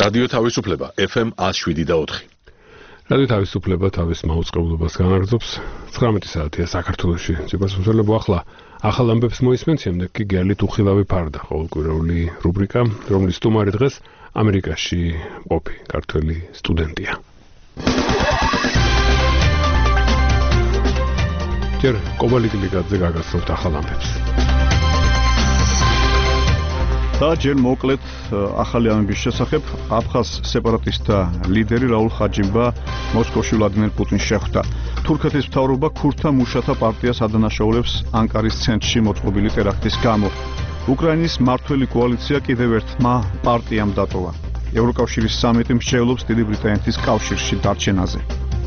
რადიო თავისუფლება FM 107.4. რადიო თავისუფლება თავის მაუწყებლობას განაგრძობს 19 საათია საქართველოში. ციფროსმოსელებო ახლა ახალ ამბებს მოისმენთ, შემდეგ კი გელით უხილავი ფარდა, ყოველკვირეული რუბრიკა, რომლის სტუმარი დღეს ამერიკაში მყოფი ქართველი სტუდენტია. ჯერ კობალიკილიკაძე გაგაცნობთ ახალ ამბებს. და ჯერ მოკლედ ახალი ამბების შესახებ აფხაზ სეპარატისტთა ლიდერი რაულ ხაჯიმბა მოსკოვში ვლადიმერ პუტინს შეხვდა. თურქეთის მთავრობა ქურთთა მუშათა პარტიას ადანაშაულებს ანკარის ცენტრში მოწყობილი ტერაქტის გამო. უკრაინის მმართველი კოალიცია კიდევ ერთმა პარტიამ დატოვა. ევროკავშირის სამიტი მსჯელობს დიდი ბრიტანეთის კავშირში დარჩენაზე.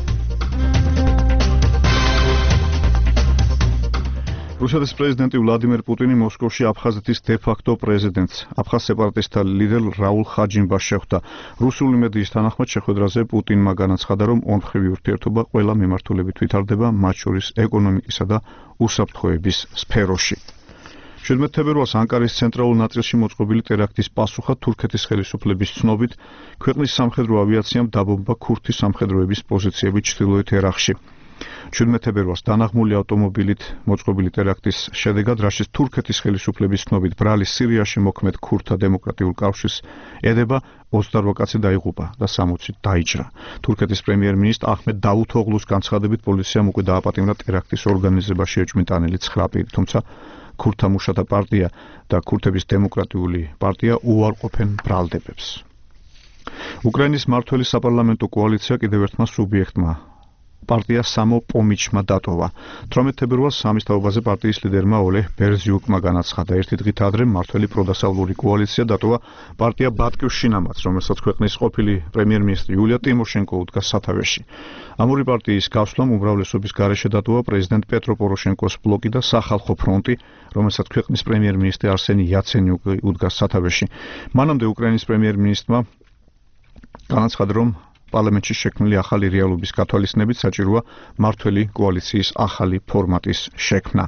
რუსეთის პრეზიდენტი ვლადიმერ პუტინი მოსკოვში აფხაზეთის დე-ფაქტო პრეზიდენტს, აფხაზ სეპარატისტთა ლიდერ რაულ ხაჯიმბას შეხვდა. რუსული მედიის თანახმად შეხვედრაზე პუტინმა განაცხადა, რომ ორმხრივი ურთიერთობა ყველა მიმართულებით ვითარდება, მათ შორის ეკონომიკისა და უსაფრთხოების სფეროში. 17 თებერვალს ანკარის ცენტრალურ ნაწილში მოწყობილი ტერაქტის პასუხად თურქეთის ხელისუფლების ცნობით, ქვეყნის სამხედრო ავიაციამ დაბომბა ქურთი სამხედროების პოზიციები ჩრდილოეთ ერაყში. 17 თებერვალს დანაღმული ავტომობილით მოწყობილი ტერაქტის შედეგად, რაშიც თურქეთის ხელისუფლების ცნობით ბრალი სირიაში მოქმედ ქურთთა დემოკრატიულ კავშირს ედება, 28 კაცი დაიღუპა და 60 დაიჭრა. თურქეთის პრემიერ-მინისტრ აჰმედ დავუთოღლუს განცხადებით, პოლიციამ უკვე დააპატიმრა ტერაქტის ორგანიზებაში ეჭვმიტანილი 9 პირი, თუმცა ქურთთა მუშათა პარტია და ქურთების დემოკრატიული პარტია უარყოფენ ბრალდებებს. უკრაინის მმართველი საპარლამენტო კოალიცია კიდევ ერთმა სუბიექტმა პარტია სამოპომიჩმა დატოვა. 18 თებერვალს სამის თაობაზე პარტიის ლიდერმა ოლეჰ ბერზიუკმა განაცხადა, ერთი დღით ადრე მმართველი პროდასავლური კოალიცია დატოვა პარტია ბატკივშინამაც, რომელსაც ქვეყნის ყოფილი პრემიერ-მინისტრი იულია ტიმოშენკო უდგას სათავეში. ამ ორი პარტიის გასვლამ უმრავლესობის გარეშე დატოვა პრეზიდენტ პეტრო პოროშენკოს ბლოკი და სახალხო ფრონტი, რომელსაც ქვეყნის პრემიერ-მინისტრი არსენი იაცენიუკი უდგას სათავეში. მანამდე უკრაინის პრემიერ-მინისტრმა განაცხადა, რომ პარლამენტში შექმნილი ახალი რეალობის გათვალისწინებით საჭიროა მმართველი კოალიციის ახალი ფორმატის შექმნა.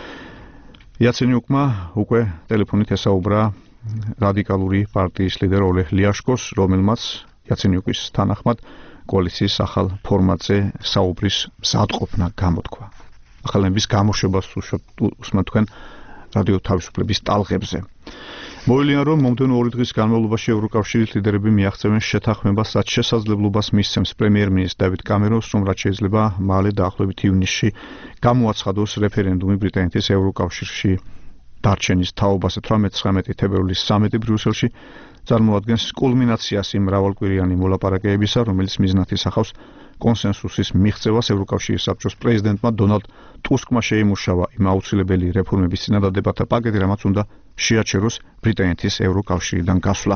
იაცენიუკმა უკვე ტელეფონით ესაუბრა რადიკალური პარტიის ლიდერ ოლეჰ ლიაშკოს, რომელმაც იაცენიუკის თანახმად კოალიციის ახალ ფორმატზე საუბრის მზადყოფნა გამოთქვა. ახალების გამოშვებას უსმენთ თქვენ რადიო თავისუფლების ტალღებზე. მოილიან, რომ მომდევნო 2 დღის განმავლობაში ევროკავშირის ლიდერები მიაღწევენ შეთანხმებას, რაც შესაძლებლობას მისცემს პრემიერ-მინისტრ დავიდ კამერონს, რომ რაც შეიძლება მალე დაახლოებით ივნისში გამოაცხადოს რეფერენდუმი ბრიტანეთის ევროკავშირში დარჩენის თაობაზე. 18-19 თებერვლის სამიტი ბრიუსელში წარმოადგენს კულმინაციას იმ მრავალკვირიანი მოლაპარაკებისა, რომელიც მიზნად ისახავს კონსენსუსის მიღწევას. ევროკავშირის საბჭოს პრეზიდენტმა დონალდ ტუსკმა შეიმუშავა იმ აუცილებელი რეფორმების წინადადებათა პაკეტი, რამაც უნდა შეაჩეროს ბრიტანეთის ევროკავშირიდან გასვლა.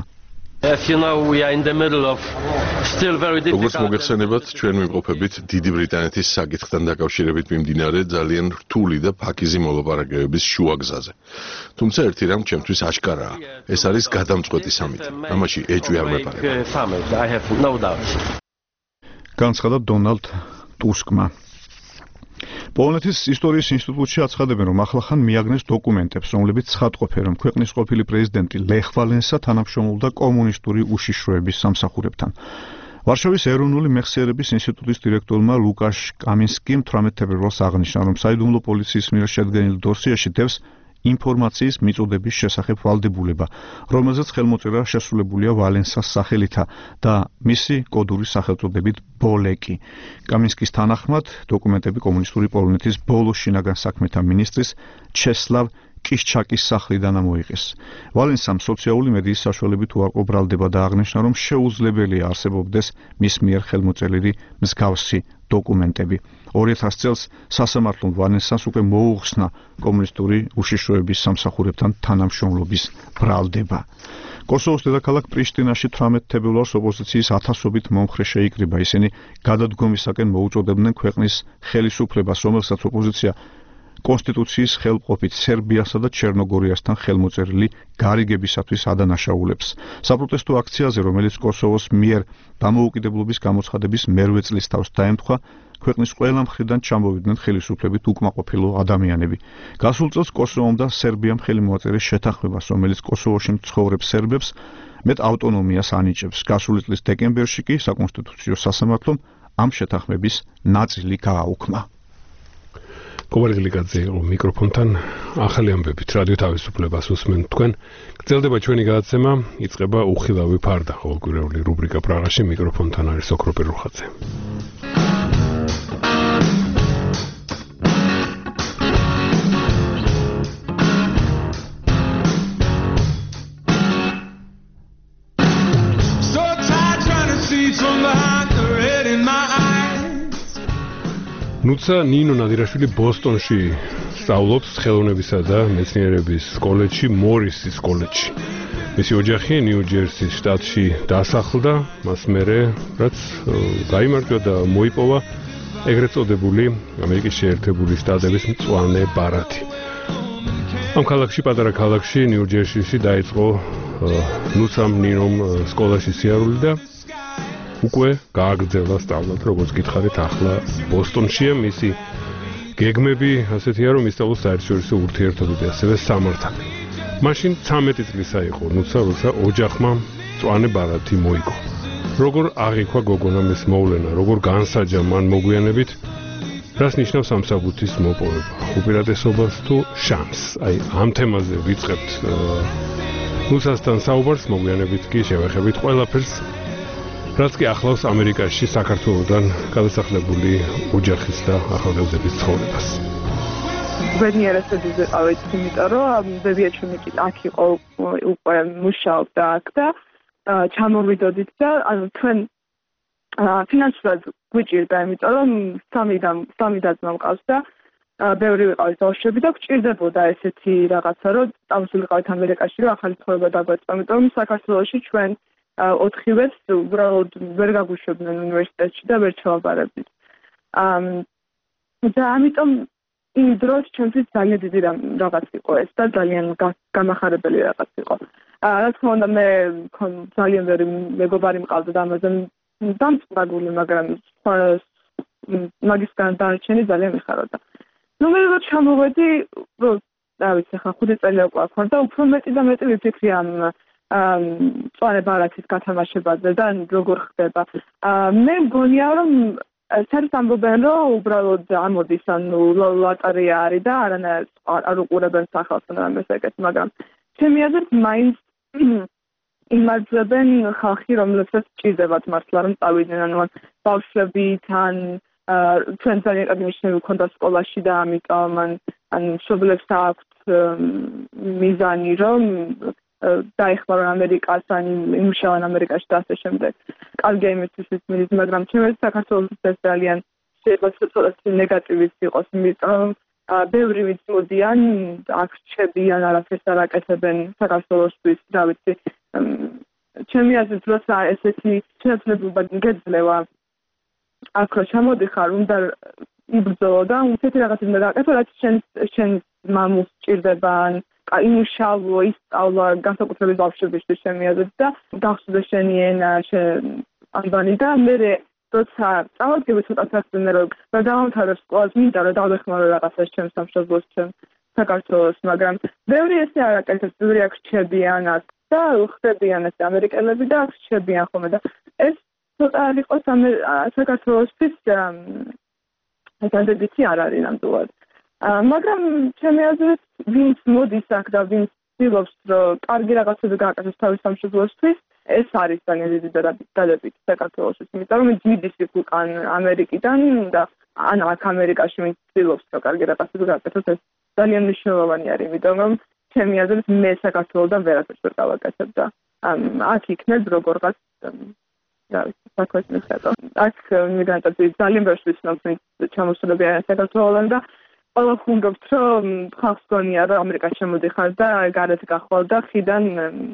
როგორც მოგეხსენებათ, ჩვენ ვიმყოფებით დიდი ბრიტანეთის საკითხთან დაკავშირებით მიმდინარე ძალიან რთული და ფაქიზი მოლაპარაკებების შუაგზაზე. თუმცა ერთი რამ ჩემთვის აშკარაა, ეს არის გადამწყვეტი სამიტი. ამაში ეჭვი არ მეპარება. განცხადა დონალდ ტუსკმა. პოლონეთის ისტორიის ინსტიტუტში აცხადებენ, რომ ახლახან მიაგნეს დოკუმენტებს, რომლებიც ცხადყოფენ, რომ ქვეყნის ყოფილი პრეზიდენტი ლეხ ვალენსა თანამშრომლობდა კომუნისტური უშიშროების სამსახურებთან. ვარშავის ეროვნული მეხსიერების ინსტიტუტის დირექტორმა ლუკაშ კამინსკიმ 18 თებერვალს აღნიშნა, რომ საიდუმლო პოლიციის მიერ შედგენილ დოსიაში დევს ინფორმაციის მიწოდების შესახებ ვალდებულება, რომელზეც ხელმოწერა შესრულებულია ვალენსას სახელითა და მისი კოდური სახელწოდებით ბოლეკი. კამინსკის თანახმად, დოკუმენტები კომუნისტური პოლონეთის ბოლო შინაგან საქმეთა მინისტრის ჩესლავ კიშჩაკის სახლიდან ამოიღეს. ვალენსამ სოციალური მედიის საშუალებით უარყო ბრალდება და აღნიშნა, რომ შეუძლებელია არსებობდეს მის მიერ ხელმოწერილი მსგავსი დოკუმენტები. 2000 წელს სასამართლომ ვალენსას უკვე მოუხსნა კომუნისტური უშიშროების სამსახურებთან თანამშრომლობის ბრალდება. კოსოვოს დედაქალაქ პრიშტინაში 18 თებერვალს ოპოზიციის ათასობით მომხრე შეიკრიბა. ისინი გადადგომისაკენ მოუწოდებდნენ ქვეყნის ხელისუფლებას, რომელსაც ოპოზიცია კონსტიტუციის ხელმყოფით სერბიასა და ჩერნოგორიასთან ხელმოწერილი გარიგებისათვის ადანაშაულებს. საპროტესტო აქციაზე, რომელიც კოსოვოს მიერ დამოუკიდებლობის გამოცხადების მერვე წლის თავს დაემთხვა, ქვეყნის ყველა მხრიდან ჩამოვიდნენ ხელისუფლებით უკმაყოფილო ადამიანები. გასულ წელს კოსოვომ და სერბიამ ხელი მოაწერეს შეთანხმებას, რომელიც კოსოვოში მცხოვრებ სერბებს მეტ ავტონომიას ანიჭებს. გასული წლის დეკემბერში კი საკონსტიტუციო სასამართლომ ამ შეთანხმების ნაწილი გააუქმა. კობარი გლიკაძე იყო მიკროფონთან. ახალი ამბებით რადიო თავისუფლებას უსმენთ თქვენ. გრძელდება ჩვენი გადაცემა, იწყება უხილავი ფარდა, ყოველკვირეული რუბრიკა პრაღაში. მიკროფონთან არის ოქრო პირუხაძე. ნუცა ნინო ნადირაშვილი ბოსტონში სწავლობს ხელოვნებისა და მეცნიერების კოლეჯში, მორისის კოლეჯში. მისი ოჯახი ნიუ-ჯერსის შტატში დასახლდა, მას მერე რაც გაიმარჯვა და მოიპოვა ეგრეთ წოდებული ამერიკის შეერთებული შტატების მწვანე ბარათი. ამ ქალაქში, პატარა ქალაქში, ნიუ-ჯერსიში დაიწყო ნუცამ ნინომ სკოლაში სიარული და უკვე გააგრძელა სწავლა, როგორც გითხარით, ახლა ბოსტონშია. მისი გეგმები ასეთია, რომ ისწავლოს საერთაშორისო ურთიერთობები, ასევე სამართალი. მაშინ 13 წლისა იყო ნუცა, როცა ოჯახმა მწვანე ბარათი მოიგო. როგორ აღიქვა გოგონამ ეს მოვლენა, როგორ განსაჯა მან მოგვიანებით, რას ნიშნავს სამსაბუთის მოპოვება, უპირატესობას თუ შანსს. აი, ამ თემაზე ვიწყებთ ნუცასთან საუბარს, მოგვიანებით კი შევეხებით ყველაფერს, რაც კი ახლავს ამერიკაში საქართველოსთან გადასახლებული ოჯახის და ახალგაზრდების ცხოვრებას. ბედნიერად ვიყავით, იმიტომ რომ ბებიაჩემი კი აქ იყო, უკვე მუშაობდა აქ და ჩამოვიდოდით და თქვენ ფინანსურად გვიჭირდა, იმიტომ რომ სამი დაძმა მყავს და ბევრი ვიყავით ბავშვები და გვჭირდებოდა ესეთი რაღაცა, რომ წავსულიყავით ამერიკაში, რომ ახალი ცხოვრება დაგვეწყო, იმიტომ რომ საქართველოში ჩვენ 4-ვეს უბრალოდ ვერ გაგვიშვებდნენ უნივერსიტეტში და ვერ ჩავაბარებდით. და ამიტომ იმ დროს ჩვენთვის ძალიან დიდი რაღაც იყო ეს და ძალიან გამახარებელი რაღაც იყო. რა თქმა უნდა, მე ძალიან ბევრი მეგობარი მყავდა და ამაზე დამწყდაგული, მაგრამ მაგისგან დარჩენი ძალიან მიხაროდა. მე როგორ ჩამოვედი, რომ რა ვიცი, ხა 5 წელი უკვე აქ ვარ და უფრო მეტი და მეტი ვიფიქრი ამ მწვანე ბარათის გათამაშებაზე და როგორ ხდება. მე მგონია, რომ საერთოდ ამბობენ, რომ უბრალოდ ამოდის, ანუ ლოტარია არის და არანაირ არ უყურებენ სახელს ან რამეს ეგეთ, მაგრამ ჩემი აზრით მაინც იმარჯვებენ ხალხი, რომლებსაც ჭირდებათ მართლა რომ წავიდნენ, ანუ ბავშვები თან ჩვენ ძალიან კარგი ნიშნები გვქონდა სკოლაში და ამიტომ ან მშობლებს აქვთ მიზანი, რომ დაეხმარონ ამერიკას, ან იმუშავონ ამერიკაში და ასე შემდეგ. კარგია იმისთვის მიზნით, მაგრამ ჩემთვის საქართველოს ეს ძალიან შეიძლება ცოტა ნეგატივის იყოს, იმიტომ ბევრი მიწოდიან, აქ რჩებიან, არაფერს არ აკეთებენ საქართველოსთვის, რა ვიცი. ჩემი აზრით, როცა ესეთი შეცვლილობა გეძლევა, აქ რო ჩამოდიხარ, უნდა იბრძოლო და ისეთი რაღაც უნდა გააკეთო, რაც შენ მამულს სჭირდება, იმუშავო, ისწავლა, განსაკუთრებით ბავშვებისთვის ჩემი აზრით და გახსოვდა შენი ენა, ანბანი და მე როცა წავადგები ცოტა საქმე რომ დავამთავრებ სკოლას, მინდა რომ დავეხმარო რაღაცას ჩემს სამშობლოს, ჩემს საქართველოს, მაგრამ ბევრი ესე არ აკეთებს, ბევრი აქ რჩებიან და ხდებიან ეს ამერიკელები და აქ რჩებიან ხოლმე და ეს ცოტა არ იყოს საქართველოსთვის დადებითი არ არის ნამდვილად. მაგრამ ჩემი აზრით, ვინც მოდის აქ და ვინც ცდილობს, რომ კარგი რაღაცები გააკეთოს თავის სამშობლოსთვის, ეს არის ძალიან დიდი დადებითი საქართველოსთვის, იმიტომ რომ მიდის იქ უკან ამერიკიდან და ან აქ ამერიკაში ვინც ცდილობს, რომ კარგი რაღაცები გააკეთოს, ეს ძალიან მნიშვნელოვანი არის, იმიტომ რომ ჩემი აზრით, მე საქართველოსთან ვერაფერს ვერ გავაკეთებ და აქ იქნებ როგორღაც რა ვიცი, საქმეს მიხედო. აქ მიგრანტები ძალიან ბევრს ვიცნობ, ვინც ჩამოსულებიან საქართველოსთან და ყველა ხუნდობთ რომ ხალხს გონია რომ ამერიკაში შემოდიხარ და გარეთ გახვალ და ხიდან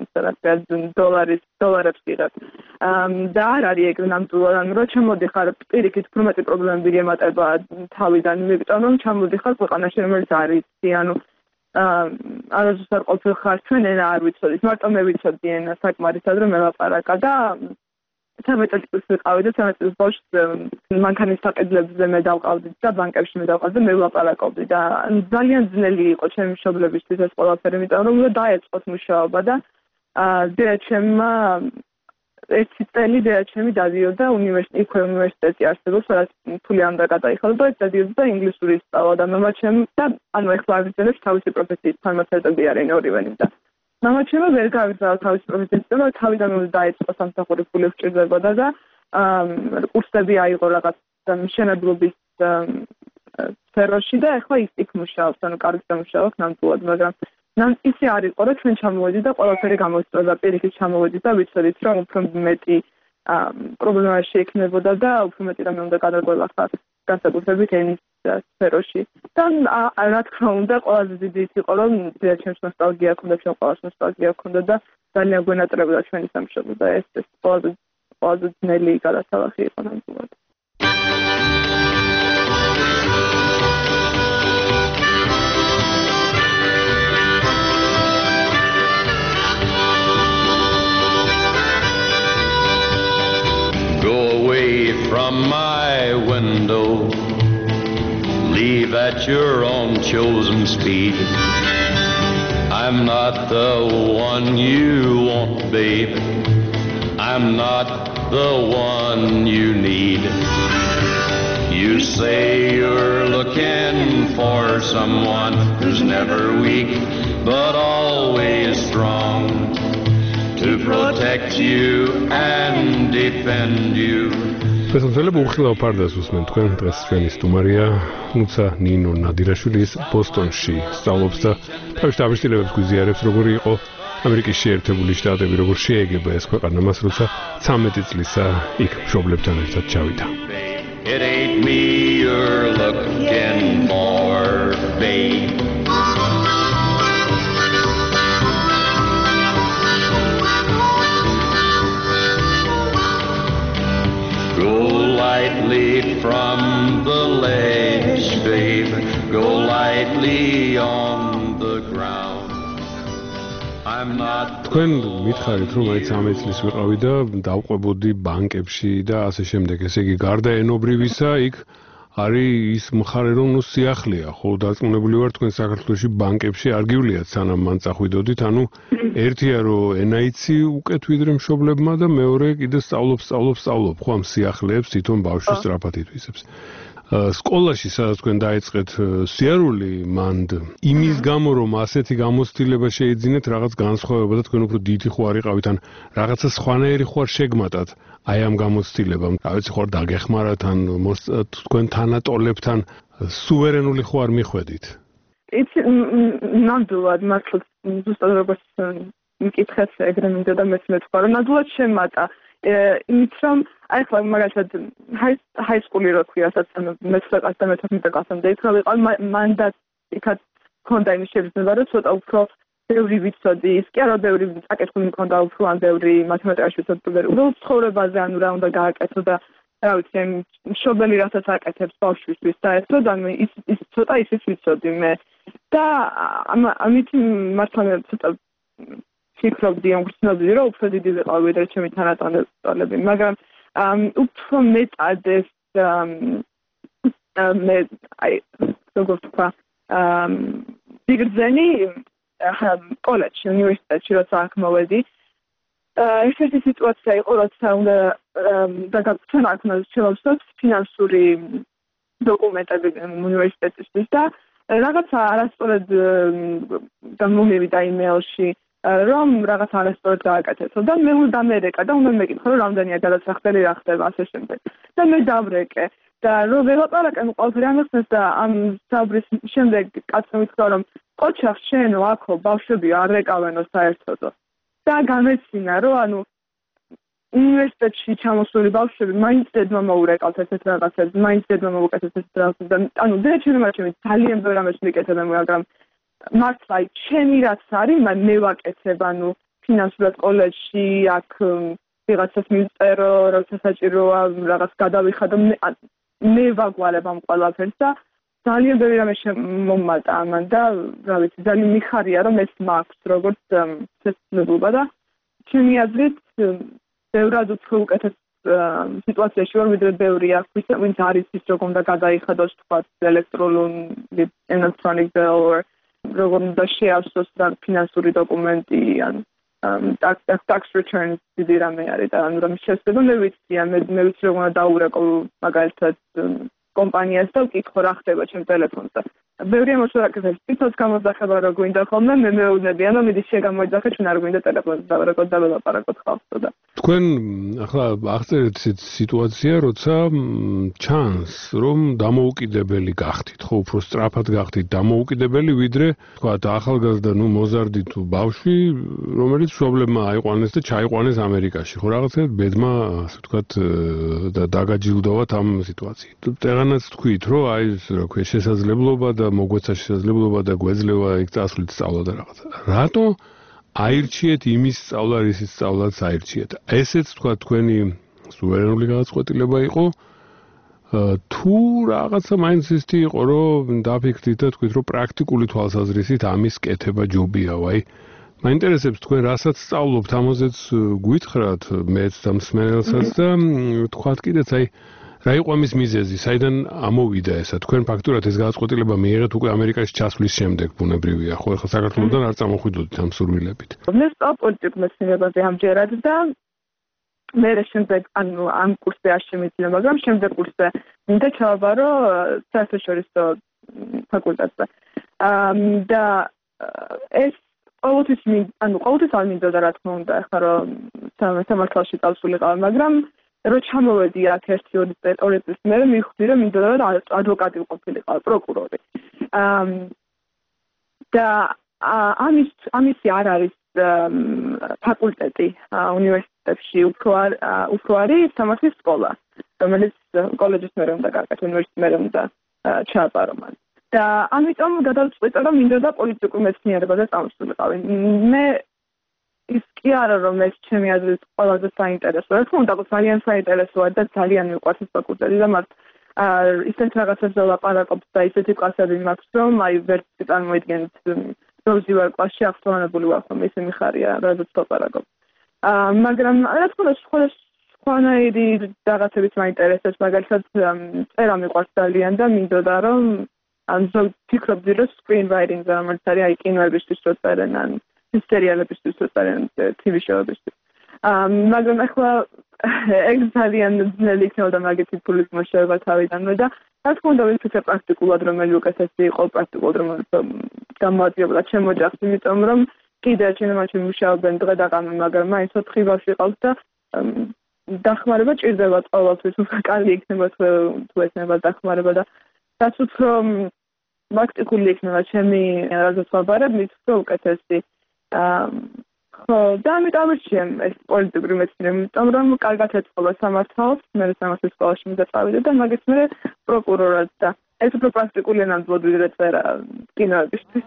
დოლარებს იღებ და არ არის ეგ ნამდვილად რომ შემოდიხარ პირიქით უფრო მეტი პრობლემები გემატება თავიდან იმიტომ რომ ჩამოდიხარ ქვეყანაში რომელიც არის ანუ არასდროს არ ყოფილხარ ჩვენ ენა არ ვიცოდით მარტო მე ვიცოდი ენა საკმარისად რომ მელაპარაკა და 13 წელს ვიყავი და 13 წელს ბავშვს მანქანის საყიდლებზე მე დავყავდი და ბანკებში მე დავყავდი და მე ვლაპარაკობდი და ძალიან ძნელი იყო ჩემი მშობლებისთვის ეს ყველაფერი იმიტომ რომ დაეწყოთ მუშაობა და დედაჩემმა ერთი წელი დედაჩემი დადიოდა უნივერსიტეტი არსებობს სადაც ფული არ უნდა გადაიხადო და დადიოდა და ინგლისური ისწავლა და მამაჩემ და ანუ ეხლა აღიძენებს თავისი პროფესიით ფარმაცევტები არიან ორივენი და მამაჩემი ვერ გავიგზავნა თავის პროფესიით და თავიდან დაიწყო სამსახური ფული ვჭირდებოდა და კურსები აიღო რაღაც მშენებლობის სფეროში და ეხლა იქ მუშაობს ანუ კარგად მუშაობს ნამდვილად მაგრამ ისე არ იყო რომ ჩვენ ჩამოვედით და ყველაფერი გამოსწორდა პირიქით ჩამოვედით და ვიცოდით რომ უფრო მეტი პრობლემა შეექმნებოდა და უფრო მეტი რამე უნდა გადაგველახათ განსაკუთრებით ენის სფეროში და რა თქმა უნდა ყველაზე დიდი ის იყო რომ ჩემს ნოსტალგია ჰქონდა ჩვენ ყველას ნოსტალგია ჰქონდა და ძალიან გვენატრებოდა ჩვენი სამშობლო და ეს ყველაზე ძნელი გადასალახი იყო ნამდვილად Go away from my window, leave at your own chosen speed. I'm not the one you want, babe. I'm not the one you need. You say you're looking for someone who's never weak, but always strong. To protect you and defend you. Prezentele buxila pardas usmen თქვენ დღეს ჩვენი სტუმარია ნუცა ნინო ნადირაშვილი ბოსტონში სწავლობს და თავის დაბეჭდილებებს გვიზიარებს როგორი იყო ამერიკის შეერთებული შტატები როგორ შეეგება ეს ქვეყანა მას როცა 13 წლისა იქ მშობლებთან ერთად ჩავიდა. It ain't me you're looking for, babe. Go lightly from the ledge, babe. Go lightly on the ground. I'm not. თქვენ მითხარით რომ აი 13 წლის ვიყავი და დავყვებოდი ბანკებში და ასე შემდეგ. ესე იგი გარდა ენობრივისა იქ არის ის მხარე რომ ნუ სიახლეა, ხო დარწმუნებული ვარ თქვენ საქართველოში ბანკებში არ გივლიათ სანამ მან წახვიდოდით, ანუ ერთია რომ ენაიცი უკეთ ვიდრე მშობლებმა და მეორე კიდე სწავლობ, ხო ამ სიახლეებს თვითონ ბავშვი სწრაფად ითვისებს. სკოლაში სადაც თქვენ დაიწყეთ სიარული მანდ იმის გამო რომ ასეთი გამოცდილება შეიძინეთ რაღაც განსხვავება და თქვენ უფრო დიდი ხო არიყავით ან რაღაცა სხვანაირი ხო არ შეგმატათ აი ამ გამოცდილებამ რა ვიცი ხო არ დაგეხმარათ ან თქვენ თანატოლებთან სუვერენული ხო არ მიხვედით იცი ნამდვილად მართლა ზუსტად როგორც მიკითხეთ ეგრე მინდა და მეც მეთქვა რომ ნამდვილად შემატა იმით რომ აი ხლა მაგალითად high school-ი რო ქვია საცანო მე-19 და მე-15 კლასამდე იქ რა ვიყავ მანდაც იქაც ქონდა იმის შეიძლება რომ ცოტა უფრო ბევრი ვიცოდი ის კი არა ბევრი აკეთებული მქონდა უფრო ან ბევრი მათემატიკაში ვიცოდი უბრალოდ ცხოვრებაზე ანუ რა უნდა გააკეთო და რა ვიცი მშობელი რასაც აკეთებს ბავშვისთვის საერთოდ ანუ ის ცოტა ისიც ვიცოდი მე და ამით მართლა ცოტა ფიქრობდი ამ გრძნობდი რომ უფრო დიდი ვიყავი ვიდრე ჩემი თანატოლები მაგრამ უფრო მეტად ეს მე აი როგორ თქვა ბიგრძენი კოლეჯში უნივერსიტეტში როცა აქ მოვედი ესეთი სიტუაცია იყო როცა უნდა დაგაგცენ აქ მოვცელობთ ფინანსური დოკუმენტები უნივერსიტეტისთვის და რაღაცა არასწორად გამომივიდა იმეილში რომ რაღაც არასწორად გააკეთებო და მე უნდა მერეკა და უნდა მეკითხა რომ რამდენია გადასახდელი რა ხდება ასე შემდეგ და მე დავრეკე და რომ ველაპარაკე ყველაფერი ამიხსნეს და ამ საბრის შემდეგ კაცმა მითხრა რომ ოჩახ შენო აქო ბავშვები არ ეკავენო საერთოდო და გამეცინა რომ ანუ უნივერსიტეტში ჩამოსული ბავშვები მაინც დედმა მოურეკავთ ესეთ რაღაცებს, მაინც დედმა მოუკეთეს ესეთ რაღაცებს და ანუ დედაჩემი ძალიან ბევრ რამეს მიკეთებენ, მაგრამ მართლა ჩემი რაც არის, მე ვაკეთებ, ანუ ფინანსურად კოლეჯში აქ ვიღაცას მივწერო, როცა საჭიროა რაღაც გადავიხადო, მე ვაგვარებ ამ ყველაფერს და ძალიან ბევრი რამე მომმატა ამან და რა ვიცი, ძალიან მიხარია რომ ეს მაქვს როგორც ცნობილობა და ჩემი აზრით ბევრად უფრო უკეთეს სიტუაციაში ვარ ვიდრე ბევრია ვინც არის ის როგორ უნდა გადაიხადოს თქვა ელექტრონული electronic bill or როგორ უნდა შეავსოს ფინანსური დოკუმენტი ან tax returns დიდი რამე არის და ანუ რომ შესაძლოა მე ვიცი მე ვიცი როგორ უნდა დაურეკო მაგალითად კომპანიას და ვკითხო რა ხდება ჩემ ტელეფონზე. ბევრი მოსულაკეთებს თვითონ გამოსახება რა გვინდა ხოლმე მე მეუბნებიან რომ მიდი შეგამოიძახე ჩვენ არ გვინდა ტელეფონზე დავარეკოთ და ველაპარაკოთ ხალხతో და თქვენ ახლა აღწერეთ სიტუაცია როცა ჩანს რომ დამოუკიდებელი გახდით ხო უფრო სწრაფად გახდით დამოუკიდებელი ვიდრე თქვა ახალგაზრდა ნუ მოზარდი თუ ბავშვი რომელიც პრობლემა აიყვანეს და ჩაიყვანეს ამერიკაში ხო რაღაცა ბედმა ასე ვთქვათ და დაგაჯილდოვათ ამ სიტუაციით ეგანაც თქვით რომ აი რა ქვია შესაძლებლობა და მოგვეცა შესაძლებლობა და გვეძლევა იქ წასვლით სწავლა და რაღაცა რატო აირჩიეთ იმის სწავლა რისის სწავლაც აირჩიეთ ესეც თქვა თქვენი სუვერენული გადაწყვეტილება იყო თუ რაღაცა მაინც ისეთი იყო რომ დაფიქრდით და თქვით რომ პრაქტიკული თვალსაზრისით ამის კეთება ჯობია ვაი მაინტერესებს თქვენ რასაც სწავლობთ ამაზეც გვითხრათ მეც და მსმენელსაც და თქვათ კიდეც აი რა იყო ამის მიზეზი? საიდან ამოვიდა ესა? თქვენ ფაქტურად ეს გადაწყვეტილება მიიღეთ უკვე ამერიკაში ჩასვლის შემდეგ, ბუნებრივია, ხო? ახლა საქართველოსთან არ წამოხვიდოდით ამ სურვილებით. მე პოლიტიკურ მეცნიერებაზე ამჯერად და მე შემდეგ ანუ ამ კურსზე არ შემიძლია, მაგრამ შემდეგ კურსზე მინდა ჩავაბარო საერთაშორისო ფაკულტეტზე. და ეს ყოველთვის არ მინდოდა რა თქმა უნდა, ახლა რომ სამართალში წავსულიყავ, მაგრამ რო ჩამოვედი აქ 1-2 წლის მერე მივხვდი რომ მინდოდა რომ ადვოკატი ვყოფილიყავ, პროკურორი. და ამისი არ არის ფაკულტეტი უნივერსიტეტში, უფრო არის სამართლის სკოლა, რომელიც კოლეჯის მერე უნდა გაკეთო, უნივერსიტეტის მერე უნდა ჩააბარო მან. და ამიტომ გადავწყვიტე რომ მინდოდა პოლიტიკურ მეცნიერებაზე წავსულიყავი. მე ის კი არა რომ ეს ჩემი აზრით ყველაზე საინტერესოა. რა თქმა უნდა, ძალიან საინტერესოა და ძალიან მიყვარს ეს ფაკულტეტი და მათ ისეთ რაღაცებზე ლაპარაკობს და ისეთი კლასები მაქვს, რომ აი ვერც წარმოიდგენთ როზი ვარ კლასში აღწევანებული ვარ ხომ ისე მიხარია, რაზეც ლაპარაკობ. მაგრამ რა თქმა უნდა, სხვანაირი რაღაცებიც მაინტერესებს, მაგალითად წერა მიყვარს ძალიან და მინდოდა რომ ან ვფიქრობდი რომ screen writing-ზე რომელიც არის აი კინოებისთვის რო წერენ ან სერიალებისთვის წერენ TV show-ებისთვის. მაგრამ ახლა ეგ ძალიან ძნელი იქნებოდა მაგითი ფულის მოშოება თავიდანვე და რა თქმა უნდა ვიფიქრე პრაქტიკულად რომელი უკეთესი იყო პრაქტიკულად რომელიც გამოაძიებდა ჩემ ოჯახს იმიტომ რომ კიდე ჩემში მუშაობენ დღე და ღამე მაგრამ მაინც 4 ბავშვი ყავს და დახმარება ჭირდება ყოველთვის უკალი იქნება თუ ესნება დახმარება და რაც უფრო პრაქტიკული იქნება ჩემი რაზეც ვაბარებ მით უფრო უკეთესი ხო და ამიტომ ეს პოლიტიკური მეცნიერება იმიტომ რომ კარგად ეწყობა სამართალს მე სამართლის სკოლაში მიდაწავიდე და მაგის მერე პროკურორად და ეს უფრო პრაქტიკული ნამდვილად ვიდრე წერა კინოებისთვის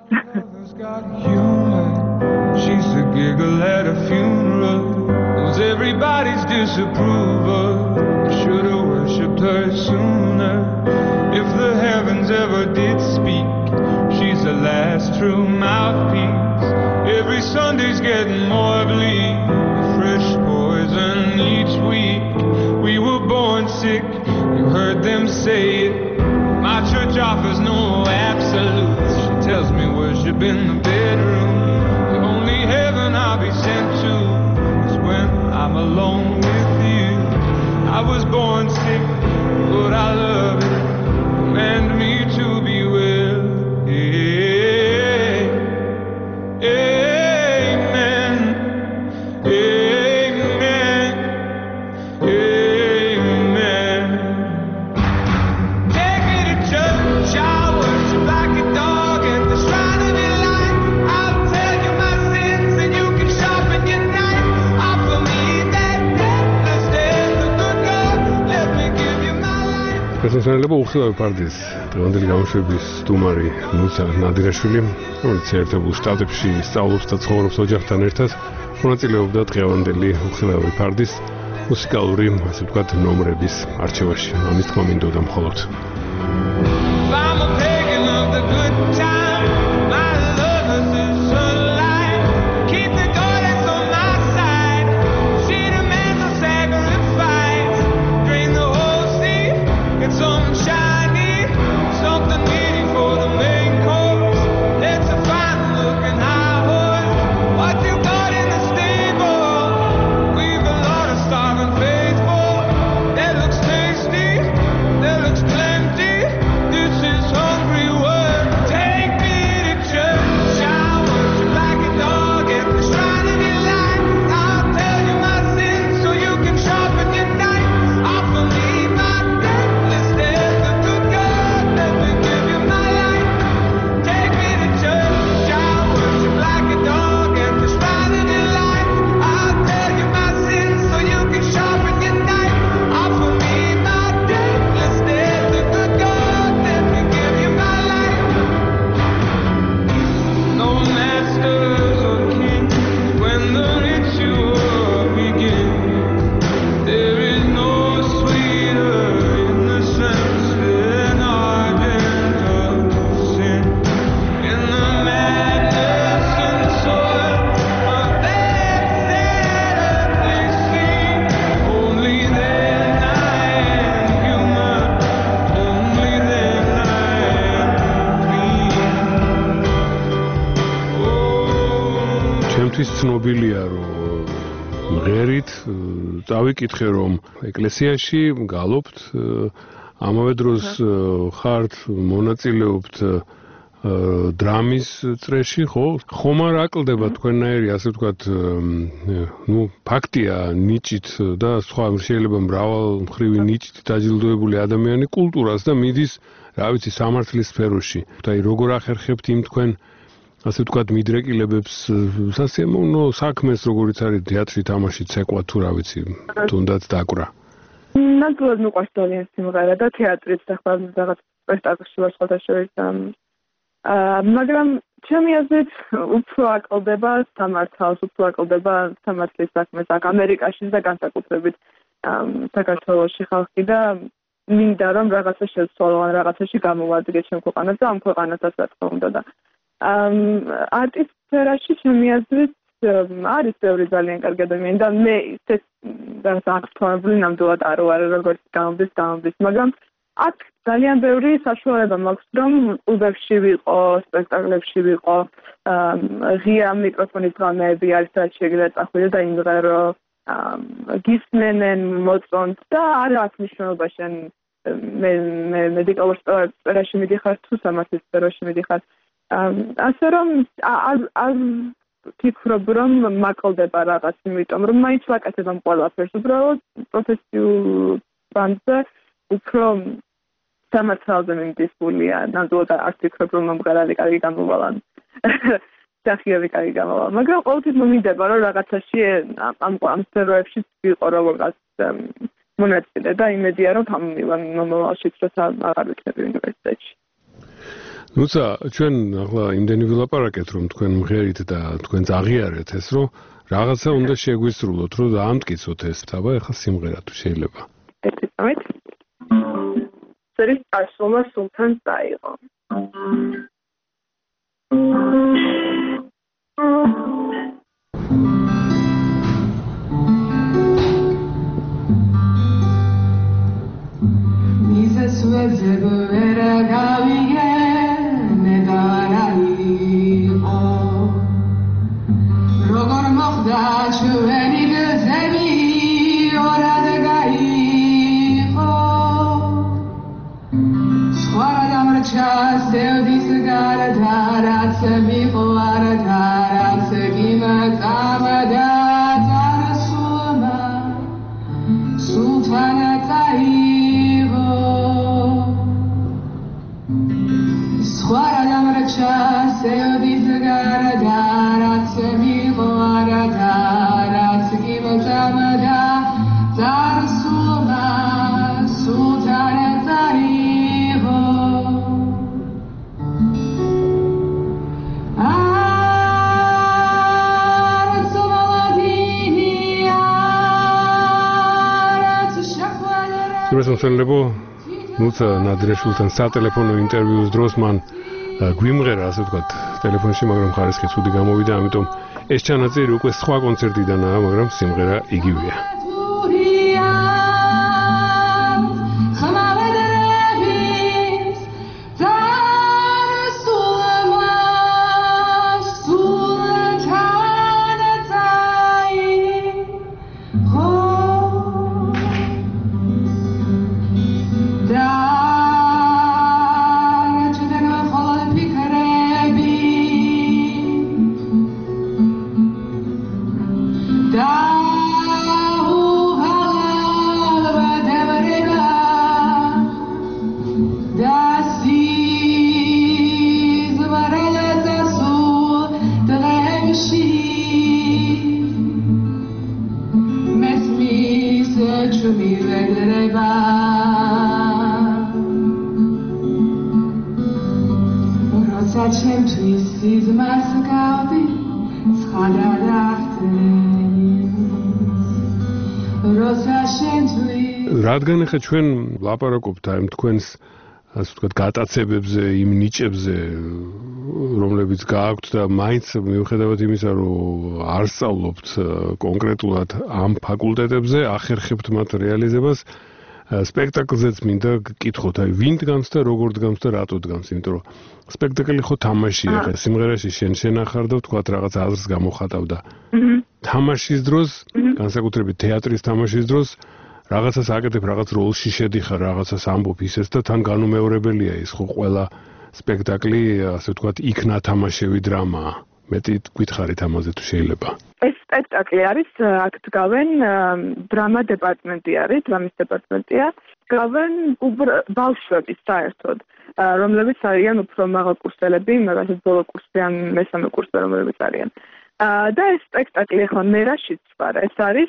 She's a giggle at a funeral knows everybody's disapproval should have worshipped her sooner if the heavens ever did speak she's the last true mouthpiece every Sunday's getting more bleak fresh poison each week we were born sick you heard them say it my church offers no absolutes she tells me worship in the bedroom the only heaven I'll be sent to is when I'm alone with you I was born sick but I love it command me to be well Amen Amen Amen Take me to church I worship like a dog at the shrine of your light I'll tell you my sins and you can sharpen your knife offer me that მოსმენელება უხილავი პარტიის დღევანდელი გამოშვების სტუმარი ნუცა ნადირაშვილი, რომელიც შეერთებულ შტატებში სწავლობს და ცხოვრობს ოჯახთან ერთად, მონაწილეობდა დღევანდელი უხილავი პარტიის მუსიკალური, ასე ვთქვათ, ნომრების არჩევაში. ამის თქმა მინდოდა მხოლოდ. ცნობილია რომ მღერით დავიკითხე რომ ეკლესიაში გალობთ ამავე დროს ხართ მონაწილეობთ დრამის წრეში ხო ხომ არ აკლდება თქვენნაირი ასე ვთქვათ ნუ ფაქტია ნიჭით და სხვა შეიძლება მრავალმხრივი ნიჭით დაჯილდოებული ადამიანი კულტურას და მიდის რა ვიცი სამართლის სფეროში და როგორ ახერხებთ იმ თქვენ ასე ვთქვათ მიდრეკილებებს სასიამოვნო საქმეს როგორიც არის თეატრი თამაში ცეკვა თუ რა ვიცი თუნდაც დაკვრა ნაცვლად მიყვარს ძალიან სიმღერა და თეატრიც ახლა რაღაც სპექტაკლში ვარ სხვათა შორის მაგრამ ჩემი აზრით უფრო აკლდება სამართალს უფრო აკლდება სამართლის საქმეს აქ ამერიკაში და განსაკუთრებით საქართველოში ხალხი და მინდა რომ რაღაცა შევცვალო ან რაღაცაში გამოვადგე ჩემ ქვეყანას და ამ ქვეყანასაც რა თქმა უნდა და არტის სფეროში ჩემი აზრით არის ბევრი ძალიან კარგი ადამიანი და მე ისეთ რაღაც აქტუალური ნამდვილად არ ვარ როგორც გამომდის მაგრამ აქ ძალიან ბევრი საშუალება მაქვს რომ კლუბებში ვიყო, სპექტაკლებში ვიყო, ღია მიკროფონის ღამეები არის რაც შეგიძლიათ წახვიდე და იმღერო, გისმენენ, მოწონთ და არ აქვს მნიშვნელობა შენ მე მედიკალურ სფეროში მიდიხარ თუ სამართლის სფეროში მიდიხარ ასე რომ არ ვფიქრობ რომ მაკლდება რაღაც იმიტომ რომ მაინც ვაკეთებ ამ ყველაფერს უბრალოდ პროფესიულ ბანზე უფრო სამართალზე მიმდისვულია ნამდვილად არ ვფიქრობ რომ მომღერალი კარგი გამოვალან სახიები კარგი გამოვალ მაგრამ ყოველთვის მომიდება რომ რაღაცაში ამ სფეროებში ვიყო რაღაც მონაწილე და იმედია რომ მომავალშიც როცა აღარ ვიქნები უნივერსიტეტში ნუცა ჩვენ ახლა იმდენი ვილაპარაკეთ რომ თქვენ მღერით და თქვენ აღიარეთ ეს რომ რაღაცა უნდა შეგვისრულოთ რომ დაამტკიცოთ ეს თაბა ეხლა სიმღერა თუ შეიძლება ეთიკამით სერი ასომა სულთან წაიღო მიზეს ვეძებ ვერ გავიგე როგორ მოხდა ჩვენი გზები ორად გაიყო სხვა დამრჩა სევდის გარდა რაც მიყვარდა რაც გიმაწამდა წარსულმა სულთანა წაიღო სხვა დამრჩა სევდის გარდა რაც მიყვარდა რაც გიმაწამდა წარსულმა სულთანა წაიღო მესმსმელებო, ნუცა ნადირაშვილთან სატელეფონო ინტერვიუს დროს მან გვიმღერა, ასე ვთქვათ, ტელეფონში, მაგრამ ხარისხი ცუდი გამოვიდა, ამიტომ ეს ჩანაწერი უკვე სხვა კონცერტიდანაა, მაგრამ სიმღერა იგივეა. რადგან ახლა ჩვენ ვლაპარაკობთ აი თქვენს ასე ვთქვათ გატაცებებზე, იმ ნიჭებზე, რომლებიც გააქვთ და მაინც მიუხედავად იმისა, რომ არ სწავლობთ კონკრეტულად ამ ფაკულტეტებზე, ახერხებთ მათ რეალიზებას, სპექტაკლზეც მინდა გკითხოთ, აი ვინ დგამს და როგორ დგამს და რატო დგამს, იმიტომ რომ სპექტაკლი ხო თამაშია, ხა სიმღერაში შენ ახარ და ვთქვათ რაღაც აზრს გამოხატავდა. თამაშის დროს, განსაკუთრებით თეატრის თამაშის დროს რაღაცას აკეთებ, რაღაც როლში შედიხარ, რაღაცას ამბობ ისეს და თან განუმეორებელია ის ხო ყველა სპექტაკლი, ასე ვთქვათ, იქნა თამაშები დრამაა. მეტი გითხარით ამაზე თუ შეიძლება. ეს სპექტაკლი არის, აქ დგავენ დრამა დეპარტამენტი არის, დრამის დეპარტამენტია. დგავენ ბავშვები საერთოდ, რომლებიც არიან უფრო მაღალკურსელები, მაგალითად ბოლო კურსი ან მესამე კურსი რომლებიც არიან. და ეს სპექტაკლი ხო მერაშიც ვარ, ეს არის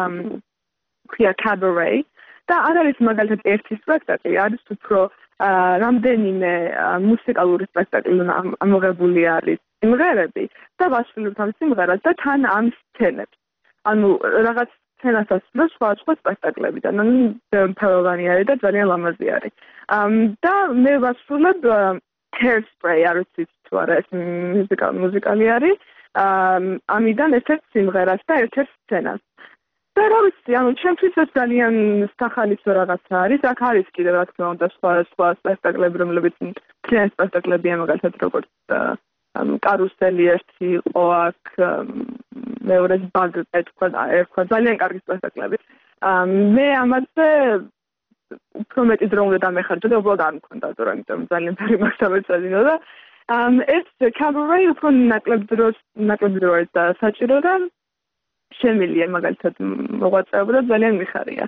ქვია cabaret და არ არის მაგალითად ერთი სპექტაკლი, არის უფრო რამდენიმე მუსიკალური სპექტაკლი ამოღებული არის სიმღერები და ვასრულებთ ამ სიმღერას და თან ამ სცენებს. ანუ რაღაც სცენასაც და სხვა სპექტაკლებიდან, ანუ მთავროვანი არის და ძალიან ლამაზი არის. და მე ვასრულებ Hairspray არის თუ არა ეს მუსიკალი არის. ამიდან ერთ-ერთ სიმღერას და ერთ-ერთ სცენას. და რა ვიცი, ანუ ჩემთვის ეს ძალიან სახალისო რაღაცა არის. აქ არის კიდევ რა თქმა უნდა სხვა სპექტაკლები, რომლებიც ძალიან სპექტაკლებია, მაგალითად როგორც კარუსელი ერთი იყო აქ, მეორე ბაგ ერქვა, ძალიან კარგი სპექტაკლები. მე ამაზე უფრო მეტი დრო უნდა დამეხარჯო და უბრალოდ არ მქონდა დრო, იმიტომ ძალიან ბევრი მასშტაბით წადინო და ეს cabaret უფრო ნაკლებ დრო არის და საჭირო და შემილია მაგალითად მოღვაწეობა და ძალიან მიხარია.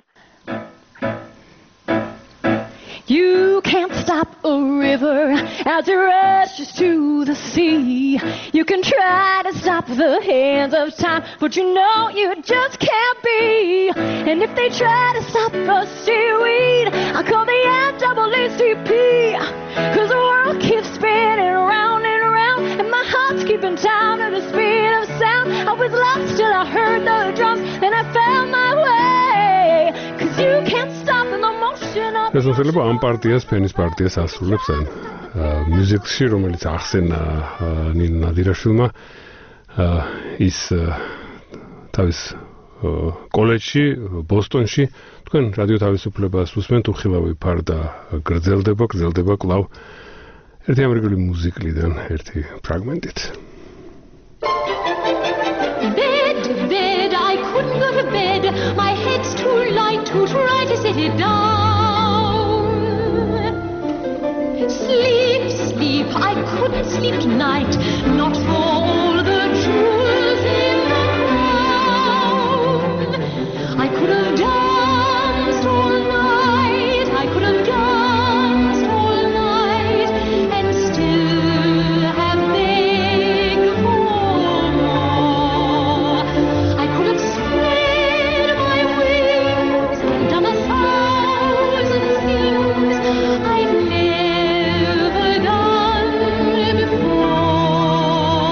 You can't stop a river as it rushes to the sea. You can try to stop the hands of time, but you know you just can't be. And if they try to stop the seaweed, I'll call the NAACP. 'Cause the world keeps spinning round and round, and my heart's keeping time to the speed of sound. I was lost till I heard the drums, and I found my way. 'Cause you can't stop the motion of ეს შეიძლება ამ პარტიას, ფენის პარტიას ასრულებს ან მუსიკში, რომელიც ახსენა ნინო ნადირაშვილმა ის თავის კოლეჯში, ბოსტონში, თქვენ რადიო თავისუფლებას უსმენთ, უხილავი ფარდა გრძელდება კვლავ ერთი ამერიკული მუსიკლიდან ერთი ფრაგმენტით. Bed, I couldn't go to bed. My head's too light to try to sit it down. Sleep, I couldn't sleep tonight. Not for all the jewels in the crown. I could have danced all night. I could have danced all night and still have begged for more. I could have spread my wings and done 1,000 things I've never done before.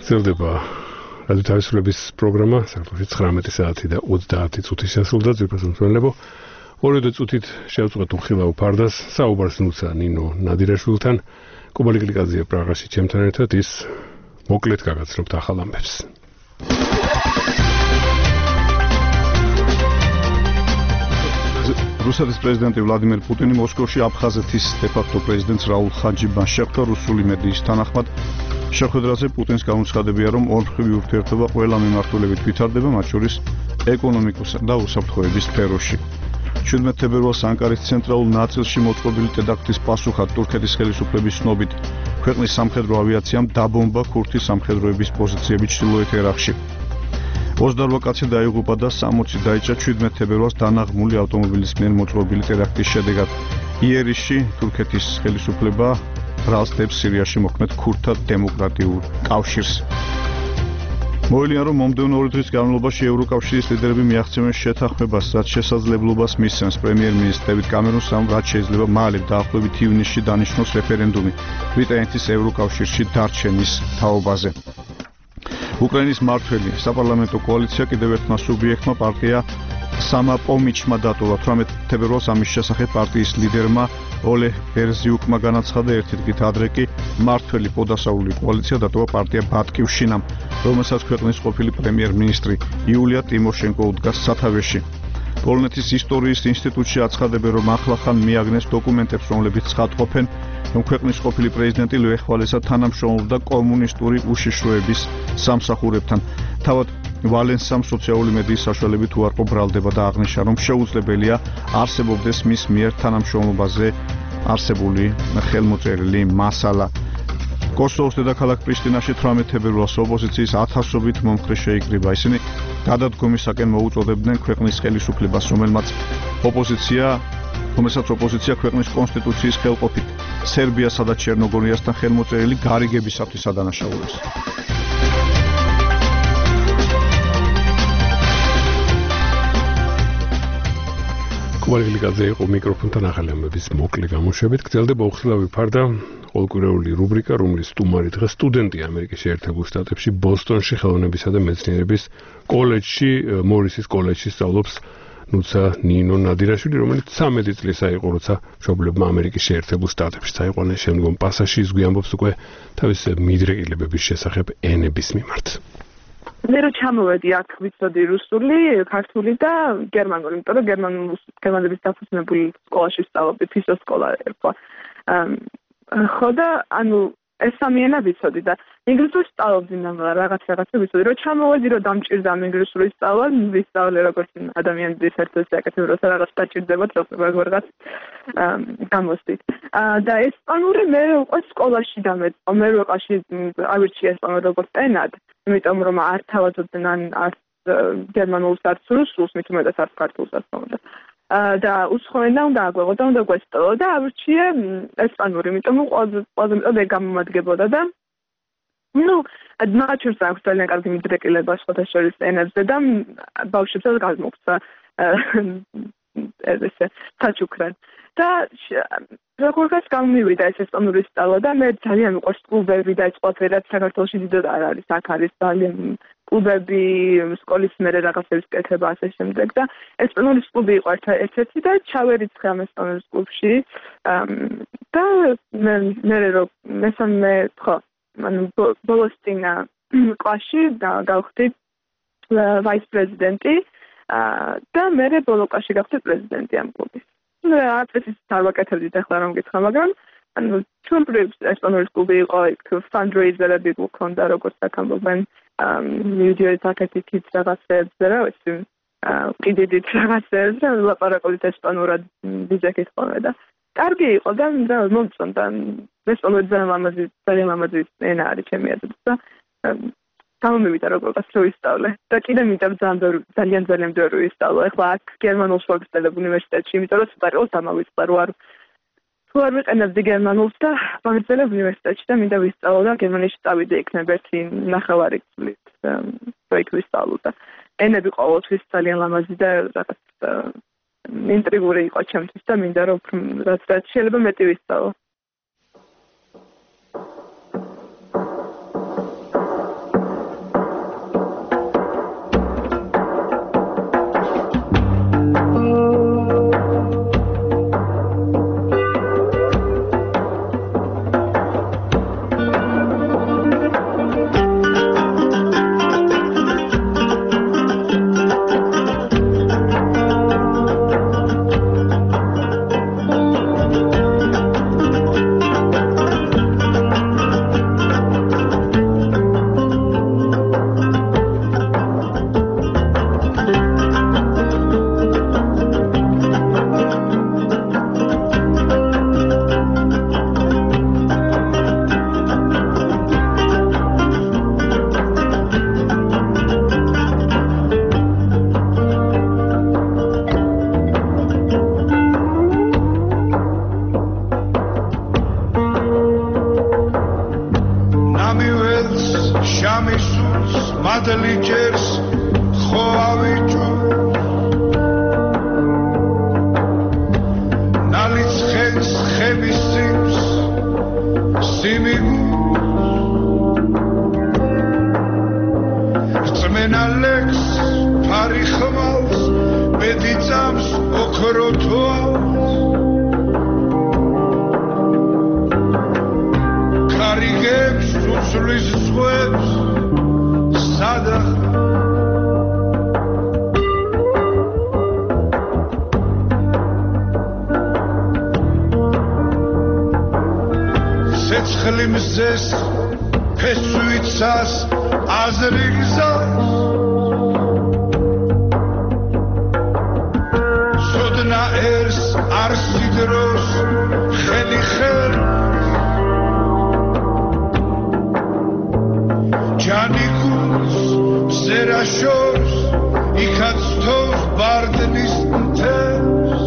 გრძელდება რადიო თავისუფლების პროგრამა, საქართველოში 19 საათი და 30 წუთი შესრულდა ძვირფასი მსმენელებო. 2 წუთით შევწყვეტ უხილავ ფარდას, საუბარს ნუცა ნინო ნადირაშვილთან. კუბალი გლიკაძეა პრაღაში ჩემთან ერთად, ის მოკლედ გაგაცნობთ ახალ ამბებს. რუსეთის პრეზიდენტი ვლადიმერ პუტინი მოსკოვში აფხაზეთის დე-ფაქტო პრეზიდენტს რაულ ხაჯიბანს შეხვდა რუსული მედიის თანახმად. შეხვედრაზე პუტინს გამოცხადებია, რომ ორმხრივი ურთიერთობა ყველა მიმართულებით ვითარდება, მათ შორის ეკონომიკოსა და უსაფრთხოების სფეროში. 17 თებერვალს ანკარის ცენტრალურ ნაწილში მოწყობილი ტერაქტის პასუხად თურქეთის ხელისუფლების ცნობით ქვეყნის სამხედრო ავიაციამ დაბომბა ქურთის სამხედროების პოზიციები ჩრდილოეთ ერაყში. 28 კაცი დაიღუპა და 60 დაიჭრა 17 თებერვალს დანაღმული ავტომობილის მიერ მოწყობილი ტერაქტის შედეგად. იერიშში თურქეთის ხელისუფლება ბრალს დებს სირიაში მოქმედ ქურთთა დემოკრატიულ კავშირს. მოელია, რომ მომდევნო 2 დღის განმავლობაში ევროკავშირის ლიდერები მიაღწევენ შეთანხმებას, რაც შესაძლებლობას მისცემს პრემიერ-მინისტრ დევიდ კამერონს, რაც შეიძლება მალე დაახლოებით ივნისში დანიშნოს რეფერენდუმი ბრიტანეთის ევროკავშირში დარჩენის თაობაზე. უკრაინის მმართველი საპარლამენტო კოალიცია კიდევ ერთმა სუბიექტმა პარტია სამაპომიჩმა დატოვა. 18 თებერვალს ამის შესახებ პარტიის ლიდერმა ოლე ბერზიუკმა განაცხადა, ერთი დღით ადრე კი მმართველი პოდასავლური კოალიცია დატოვა პარტია ბატკივშინამ, რომელსაც ქვეყნის ყოფილი პრემიერ-მინისტრი იულია ტიმოშენკო უდგას სათავეში. პოლონეთის ისტორიის ინსტიტუტში აცხადებენ, რომ ახლახან მიაგნეს დოკუმენტებს, რომლებიც ცხადყოფენ, რომ ქვეყნის ყოფილი პრეზიდენტი ლეხ ვალესა თანამშრომლობდა კომუნისტური უშიშროების სამსახურებთან. თავად ვალენსამ სოციალური მედიის საშუალებით უარყო ბრალდება და აღნიშნა, რომ შეუძლებელია არსებობდეს მის მიერ თანამშრომლობაზე არსებული ხელმოწერილი მასალა. კოსოვოს დედაქალაქ პრიშტინაში 18 თებერვალს ოპოზიციის ათასობით მომხრე შეიკრიბა. ისინი გადადგომისაკენ მოუწოდებდნენ ქვეყნის ხელისუფლებას, რომელსაც ოპოზიცია ქვეყნის კონსტიტუციის ხელყოფით სერბიასა და ჩერნოგორიასთან ხელმოწერილი გარიგებისათვის ადანაშაულებს. კუბალი გლიკაძე იყო მიკროფონთან ახალი ამბების მოკლე გამოშვებით. გრძელდება უხილავი ფარდა, ყოველკვირეული რუბრიკა, რომლის სტუმარი დღეს სტუდენტი ამერიკის შეერთებულ შტატებში, ბოსტონში ხელოვნებისა და მეცნიერების კოლეჯში, მორისის კოლეჯში სწავლობს ნუცა ნინო ნადირაშვილი, რომელიც 13 წლისა იყო, როცა მშობლებმა ამერიკის შეერთებულ შტატებში წაიყვანეს, შემდგომ პასაჟში ის გვიამბობს უკვე თავის მიდრეკილებების შესახებ ენების მიმართ. მე რო ჩამოვედი აქ ვიცოდი რუსული, ქართული და გერმანული, იმიტომ რომ გერმანების დაფუძნებული სკოლაში ვსწავლობდი, ფისოს სკოლა ერქვა. ხო და ანუ ეს სამი ენა ვიცოდი და ინგლისურს ვსწავლობდი რაღაცა ვიცოდი. რო ჩამოვედი, რომ დამჭირდა ინგლისურის სწავლა, ვისწავლე როგორც ადამიანის ერთ-ერთი საკეთებო, როცა რაღაც დაჭირდებათ, რაღაც გამოსდით. და ესპანური მე უკვე სკოლაში დამეწყო, მე როყაში ავირჩია ესპანური როგორც ენად. იმიტომ რომ არ თავაზობდნენ არც გერმანულს არც რუსულს, მით უმეტეს არც ქართულს ასწავლიდა. და უცხოენა უნდა აგვეღო და უნდა გვესწავლო და ავირჩიე ესპანური, იმიტომ რომ ყველაზე მეტად გამომადგებოდა და მაგაჩვენს აქვს ძალიან კარგი მიდრეკილება სხვათა შორის ენებზე და ბავშვებსაც გამოგცა ესე საჩუქრად. და როგორღაც გამივიდა ეს ესპანური სწავლა და მე ძალიან მიყვარს კლუბები და ეს ყველაფერი, რაც საქართველოში დიდად არ არის, აქ არის ძალიან კლუბები, სკოლის მერე რაღაცების კეთება ასე შემდეგ და ესპანურის კლუბი იყო ერთ-ერთი და ჩავერიცხე ამ ესპანურის კლუბში და მე რომ მესამე ხო ბოლოს წინ კლასში გავხდი ვაის პრეზიდენტი და მე ბოლო კლასში გავხდი პრეზიდენტი ამ კლუბის. აწესიც არ ვაკეთებდით ახლა რომ გითხრა, მაგრამ ანუ ჩვენური ესპანურის კლუბი იყო, იქ fundraiser-ები გვქონდა, როგორც აქ ამბობენ, მივიდიოდით აქეთ-იქით რაღაცებზე, რა ვიცი, ყიდიდით რაღაცებზე, ლაპარაკობდით ესპანურად ბიძაკით ხოლმე და კარგი იყო და მომწონდა. ესპანური ძალიან ლამაზი ენა არის ჩემი აზრით და გამომივიდა როგორღაც რო ვისწავლე და კიდე მინდა ძალიან ბევრი ვისწავლო. ეხლა აქ გერმანულს ვაგრძელებ უნივერსიტეტში, იმიტომ რომ ცოტა ყავს დამავიწყდა, თუ არ ვიყენებდი გერმანულს და ვაგრძელებ უნივერსიტეტში და მინდა ვისწავლო და გერმანიაში წავიდე იქნება ერთი ნახევარი წლით რო იქ ვისწავლო და ენები ყოველთვის ძალიან ლამაზი და რაღაც ინტრიგური იყო ჩემთვის და მინდა რომ რაც რაც შეიძლება მეტი ვისწავლო. მადლი ჭერს ხო ავიჭო ნალიც ხენს ხების სიმს სიმიგუ რწმენა ლექს ფარი ხმალს ბედი წამს ოქრო თვალს კარიგებს უცვლის ზღვებს სადახ ცეცხლი მზეს ფესვიცას აზრი გზას სოდნა ერს არსი დროს ხელი ხელ ჯანი გულს ზერა შორს იქაც თოვს ბარდნის მთებს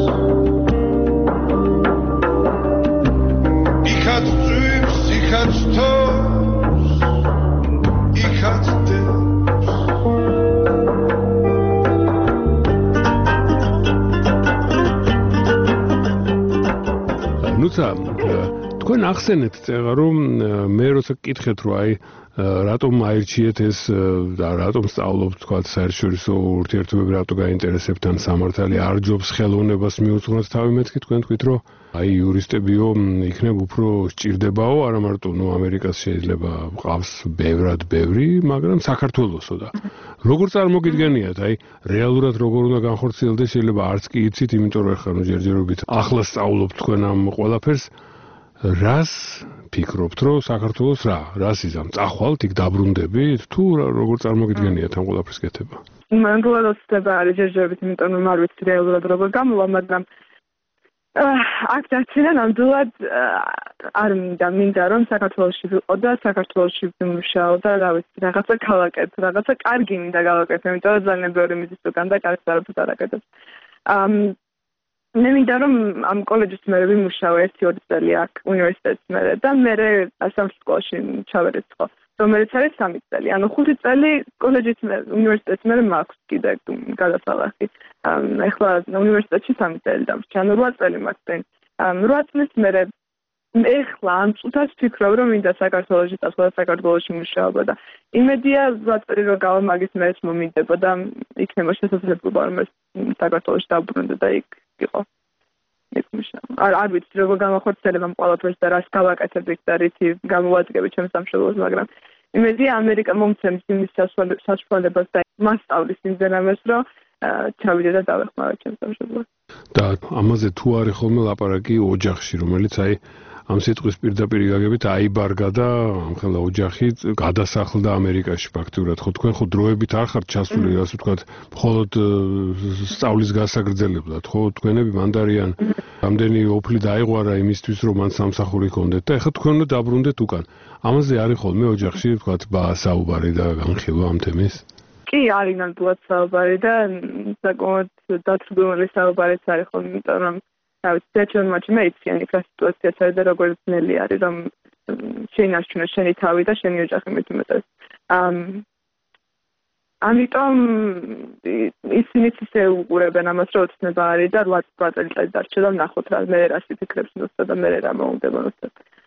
იქაც წვიმს იქაც თოვს იქაც დებს ნუცა თქვენ ახსენეთ წეღა რომ მე როცა გკითხეთ რომ აი რატომ აირჩიეთ ეს და რატომ სწავლობთ თქვა საერთაშორისო ურთიერთობები რატო გაინტერესებთ ან სამართალი არ ჯობს ხელოვნებას მიუძღვნათ თავი მეთქი თქვენ თქვით რომ აი იურისტებიო იქნებ უფრო სჭირდებაო არა მარტო ნუ ამერიკას შეიძლება ყავს ბევრად ბევრი მაგრამ საქართველოსო და როგორ წარმოგიდგენიათ აი რეალურად როგორ უნდა განხორციელდეს შეიძლება არც კი იცით იმიტომ რომ ახლა ნუ ჯერჯერობით ახლა სწავლობთ თქვენ ამ ყველაფერს რას ფიქრობთ რომ საქართველოს რას იზამ წახვალთ იქ დაბრუნდებით თუ როგორ წარმოგიდგენიათ ამ ყველაფრის კეთება მანდულად ხდება არის ჯერჯერობით იმიტომ რომ არ ვიცი რეალურად როგორ გამოვა მაგრამ აქ დაცინან ნამდვილად არ მინდა რომ საქართველოში ვიყო და საქართველოში ვიმუშაო და რა ვიცი რაღაცა ქალაქეთ რაღაცა კარგი მინდა გავაკეთო იმიტომ რომ ძალიან ბევრი მიზეზი უკან და კარგს არაფერს არ აკეთებ მე მინდა რომ ამ კოლეჯის მერე ვიმუშაო 1-2 წელი აქ უნივერსიტეტის მერე და მერე სამშობლოში სკოლაში ჩავერეცხო რომელიც არის 3 წელი ანუ 5 წელი კოლეჯის უნივერსიტეტის მერე მაქვს კიდე გადასალახი ეხლა უნივერსიტეტში 3 წელი დამრჩა ანუ 8 წელი მაქვს წინ 8 წლის მერე ეხლა ამ წუთას ვფიქრობ რომ მინდა საქართველოში წავსო და საქართველოში მუშაობა და იმედია 8 წელი რო გავა მაგის მერეც მომინდება და იქნება შესაძლებლობა რომ საქართველოში დავბრუნდე და იქ იყო არ ვიცი როგორ გამახორციელებ ამ ყველაფერს და რას გავაკეთებ და რითი გამოვაძგები ჩემს სამშობლოს მაგრამ იმედია ამერიკა მომცემს იმის საშუალებას და მასწავლის იმდენადაც რომ ჩავიდე და დავეხმარო ჩემს სამშობლოს და ამაზე თუ არის ხოლმე ლაპარაკი ოჯახში რომელიც აი ამ სიტყვის პირდაპირ გაგებით აიბარგა და ამხელა ოჯახი გადასახლდა ამერიკაში ფაქტიურად ხო თქვენ ხო დროებით არ ხართ ჩასული ასე ვთქვათ მხოლოდ სწავლის გასაგრძელებლად ხო თქვენები მანდარიან ამდენი ოფლი დაიღვარა იმისთვის რომ მან სამსახური ჰქონდეთ და ეხლა თქვენ უნდა დაბრუნდეთ უკან ამაზე არის ხოლმე ოჯახში ვთქვათ საუბარი და განხილვა ამ თემის კი არის ნამდვილად საუბარი და საკმაოდ დაწვრილი საუბარიც არის ხოლმე იმიტომ რომ საერთოდ მაჩი მეიციან იქ სიტუაციაც არის და როგორც ძნელი არის რომ შეინარჩუნო შენი თავი და შენი ოჯახი მით უმეტეს ამიტომ ისინიც ისე უყურებენ ამას რომ ოცნება არის და 8 წელი დარჩა და ნახოთ რა მე რას ვიფიქრებს ნუსა და მე რა მოუნდება ნუსა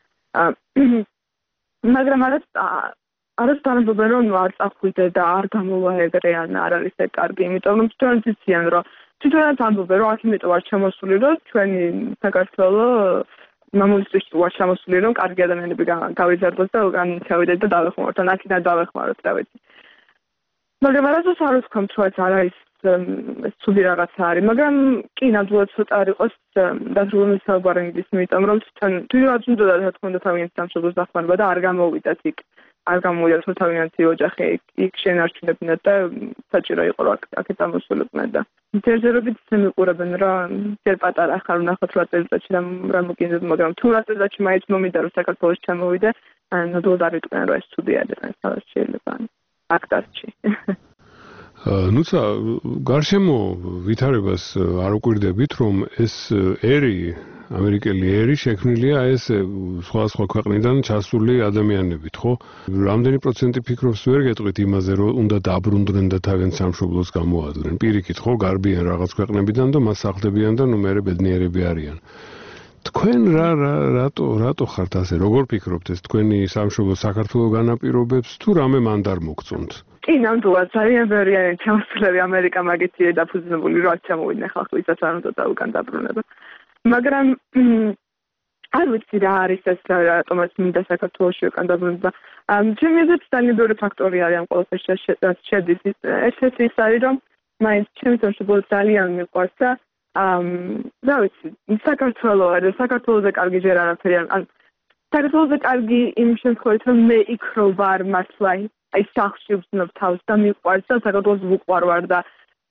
მაგრამ არც თანამდებობენ რომ არ წახვიდე და არ გამოვა ეგრე ან არ არის ეგ კარგი იმიტომ რომ თვითონაც იციან რომ თვითონაც ამბობენ რომ აქ იმიტომ არ ჩამოსული რომ ჩვენი საქართველო მამულისთვის ვარ ჩამოსული რომ კარგი ადამიანები გავიზარდოს და უკან ჩავიდეთ და დავეხმაროთ ან აქედან დავეხმაროთ რა ვიცი მაგრამ არასდროს არ ვთქვამთ რომ არ არის ცუდი რაღაცა არის მაგრამ კი ნამდვილად ცოტა არ იყოს დაწვრილი საუბარი ის იმიტომ რომ თვითონაც უნდა და თქონდა თავიანთი სამშობლოს დახმარება და არ გამოვიდათ იქ არ გამოვიდათ რომ თავიანთი ოჯახი იქ შენარჩუნებინათ და საჭირო იყო რომ აქეთ ამოსულიყვნენ და ჯერჯერობით ისე მიყურებენ რომ ჯერ პატარა ხარ ვნახოთ 8 წელიწადში რა მოგინდათ მაგრამ თუ 8 წელიწადში მაინც მომიდა რომ საქართველოში ჩამოვიდე ნამდვილად არ ვიტყვიან რომ ეს ცუდი არის სადაც შეიძლება აქ დარჩი ნუცა გარშემო ვითარებას არ უკვირდებით, რომ ეს ერი ამერიკელი ერი შექმნილია ეს სხვა ქვეყნიდან ჩასული ადამიანებით, ხო? რამდენი პროცენტი ფიქრობს ვერ გეტყვით იმაზე, რომ უნდა დაბრუნდნენ და თავიანთ სამშობლოს გამოადდნენ. პირიქით, ხო, გარბიან რაღაც ქვეყნებიდან და მას ახდებიან და ნუ მერე ბედნიერები არიან. თქვენ რატო ხართ ასე? როგორ ფიქრობთ ეს თქვენი სამშობლო საქართველოს განაპირობებს თუ რამე მანდ არ მოგწონთ? კი, ნამდვილად ძალიან ბევრი არის ჩამოსულები ამერიკა მაგითია დაფუძნებული, რომ არ ჩამოვიდნენ ხალხი, ვისაც არ უნდა დაუგან დაბრუნება. მაგრამ არ ვიცი რა არის ეს რატომაც მინდა საქართველოში უკან დაბრუნება. ჩემი აზრით ძალიან ბევრი ფაქტორი არის ამ ყველაფერში შედის. ერთ-ერთი ის არის, რომ მაინც ჩემი სამშობლო ძალიან მიყვარს და რა ვიცი, საქართველოზე კარგი ჯერ არაფერი ან საქართველოზე კარგი იმ შემთხვევით, რომ მე იქ რო ვარ მართლა აი სახლში ვზნობ თავს და მიყვარს და საქართველოს ვუყვარ ვარ და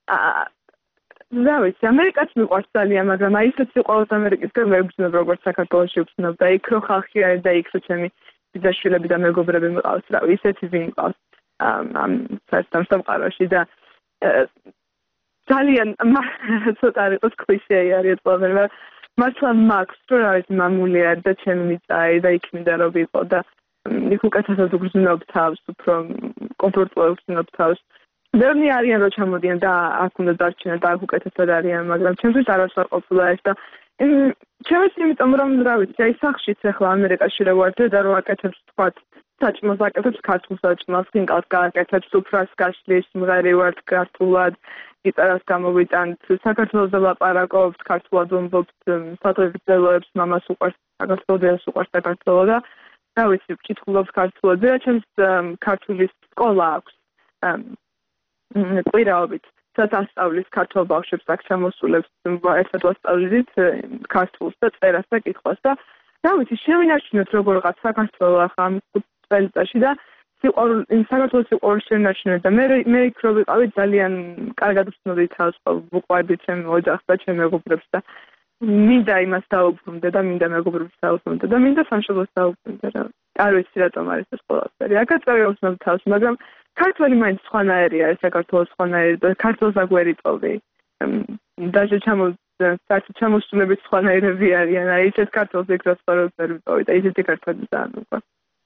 რა ვიცი, ამერიკაც მიყვარს ძალიან, მაგრამ აი ისეთი ყოველთვის ამერიკისგან ვერ ვგრძნობ როგორც საქართველოში ვგრძნობ და იქ რო ხალხი არის და იქ რო ჩემი ბიძაშვილები და მეგობრები მყავს, რა ვიცი, ისეთი ვინ მყავს ამ სამყაროში და ძალიან ცოტა არ იყოს კლიშეი არის ყველაფერი, მაგრამ მართლა მაქვს რომ რა ვიცი, მამული არის და ჩემი მიწა არის და იქ მინდა რომ ვიყო და იქ უკეთესად ვგრძნობ თავს, უფრო კომფორტულად ვგრძნობ თავს. ბევრი არიან რომ ჩამოდიან და აქ უნდა დარჩნენ და აქ უკეთესად არიან, მაგრამ ჩემთვის არც არ ყოფილა ეს და ჩემთვის იმიტომ რომ რა ვიცი, აი სახლშიც ახლა ამერიკაში რა ვარ და რომ აკეთებს თქვა საჭმელს აკეთებს ქართულ საჭმელს, ხინკალს გააკეთებს, უფრას გაშლის, მღერი ვარ ქართულად, გიტარას გამოვიტანთ, საქართველოს ლაპარაკობთ, ქართულად ვამბობთ, სათვალთვალოებს, მამას უყვარს საქართველოს, უყვარს საქართველო და რა ვიცი, ვკითხულობ ქართულად და ჩემს ქართული სკოლა აქვს. კვირაობით სასწავლის ქართულ ბავშვებს აქ ჩამოსულებს ერთად ვასწავლით ქართულს და წერას და კითხვას და რა ვიცი, შევინარჩუნოთ როგორღაც საქართველოს ახლა ამ წელიწადში და საქართველოს სიყვარული შევინარჩუნოთ და მე იქ რო ვიყავი ძალიან კარგად ვცნობდი თავს, ვუყვარდი ჩემს ოჯახს და ჩემს მეგობრებს და მინდა იმას დაუბრუნდე და მინდა მეგობრებს დაუბრუნდე და მინდა სამშობლოს დაუბრუნდე რა. არ ვიცი რატომ არის ეს ყველაფერი. აქაც წავი ვცნობ თავს, მაგრამ ქართველი მაინც სხვანაირია, საქართველოს სხვანაირი და ქართულს აქ ვერ იტოვდი. даже ჩამოსულებით სხვანაირები არიან, აი ეს ქართულს ეგ რა სწორად ვერ ვიტოვდი და ისეთი ქართველი ძალიან მიყვარს.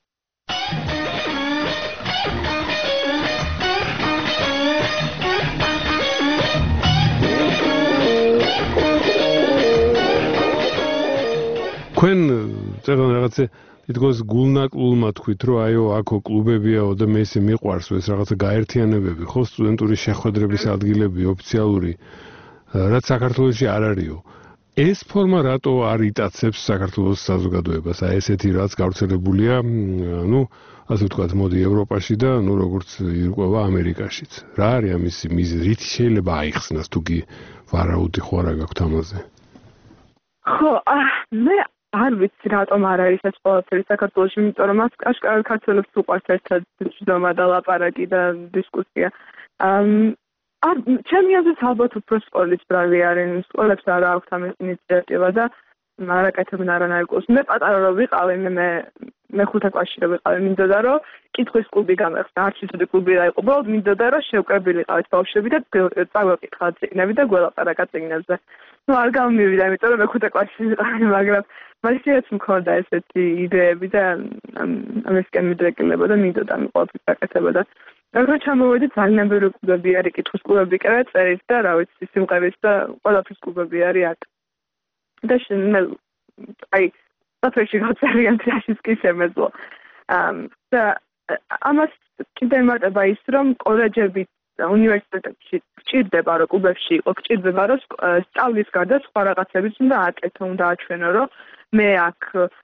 თქვენ წერან რაღაცა თითქოს გულნაკლულმა თქვით, რომ აიო, აქო კლუბებიაო და მე ესე მიყვარს ეს რაღაცა გაერთიანებები, ხო, სტუდენტური შეხვედრების ადგილები, ოფიციალური, რაც საქართველოში არ არისო. ეს ფორმა რატო არ იტაცებს საქართველოს საზოგადოებას? აი ესეთი რაც გავრცელებულია, ну, ასე ვთქვათ, მოდი ევროპაში და ну, როგორც ირკვევა ამერიკაშიც. რა არის ამის მიზეზი? რით შეიძლება აიხსნას თუ კი ვარაუდი ხო არა გაქვთ ამაზე? ხო, მე არ ვიცი რატომ არ არის ეს ყველაფერი საქართველოში, იმიტომ რომ აშკარად ქართველებს უყვარს ერთად ჯდომა და ლაპარაკი და დისკუსია. ჩემი აზრით ალბათ უფრო სკოლის ბრალი არის, სკოლებს არ აქვს ამ ინიციატივა და არ აკეთებენ არანაირ კურსს. მე პატარა რომ ვიყავი, მე 5 კლასში რომ ვიყავი, მინდოდა რომ კითხვის კლუბი გამეხსნა, არც ისეთი კლუბი რა იყო, უბრალოდ მინდოდა რომ შევკრებილიყავით ბავშვები და წავეკითხავთ წიგნები და გველაპარაკა წიგნებზე. ну არ გამივიდა, იმიტომ რომ მე 5 კლასში ვიყავი, მაგრამ მაშინაც მქონდა ესეთი იდეები და ამისკენ მიდრეკილება და მინდოდა ამ ყველაფერს აკეთება და მაგრამ ჩამოვედი ძალიან ბევრი კლუბები არის, კითხვის კლუბები, წერის და რა ვიცი, სიმღერის და ყველაფრის კლუბები არის აქ. და მე აი საფრთხე გაწერიან თაშის კი შემეძლო. და ამას კიდე მარტება ის რომ კოლეჯები უნივერსიტეტებში გჭირდება რომ კლუბებში იყო, გჭირდება რომ სწავლის გარდა სხვა რაღაცებიც უნდა აკეთო, უნდა აჩვენო რომ მე აქ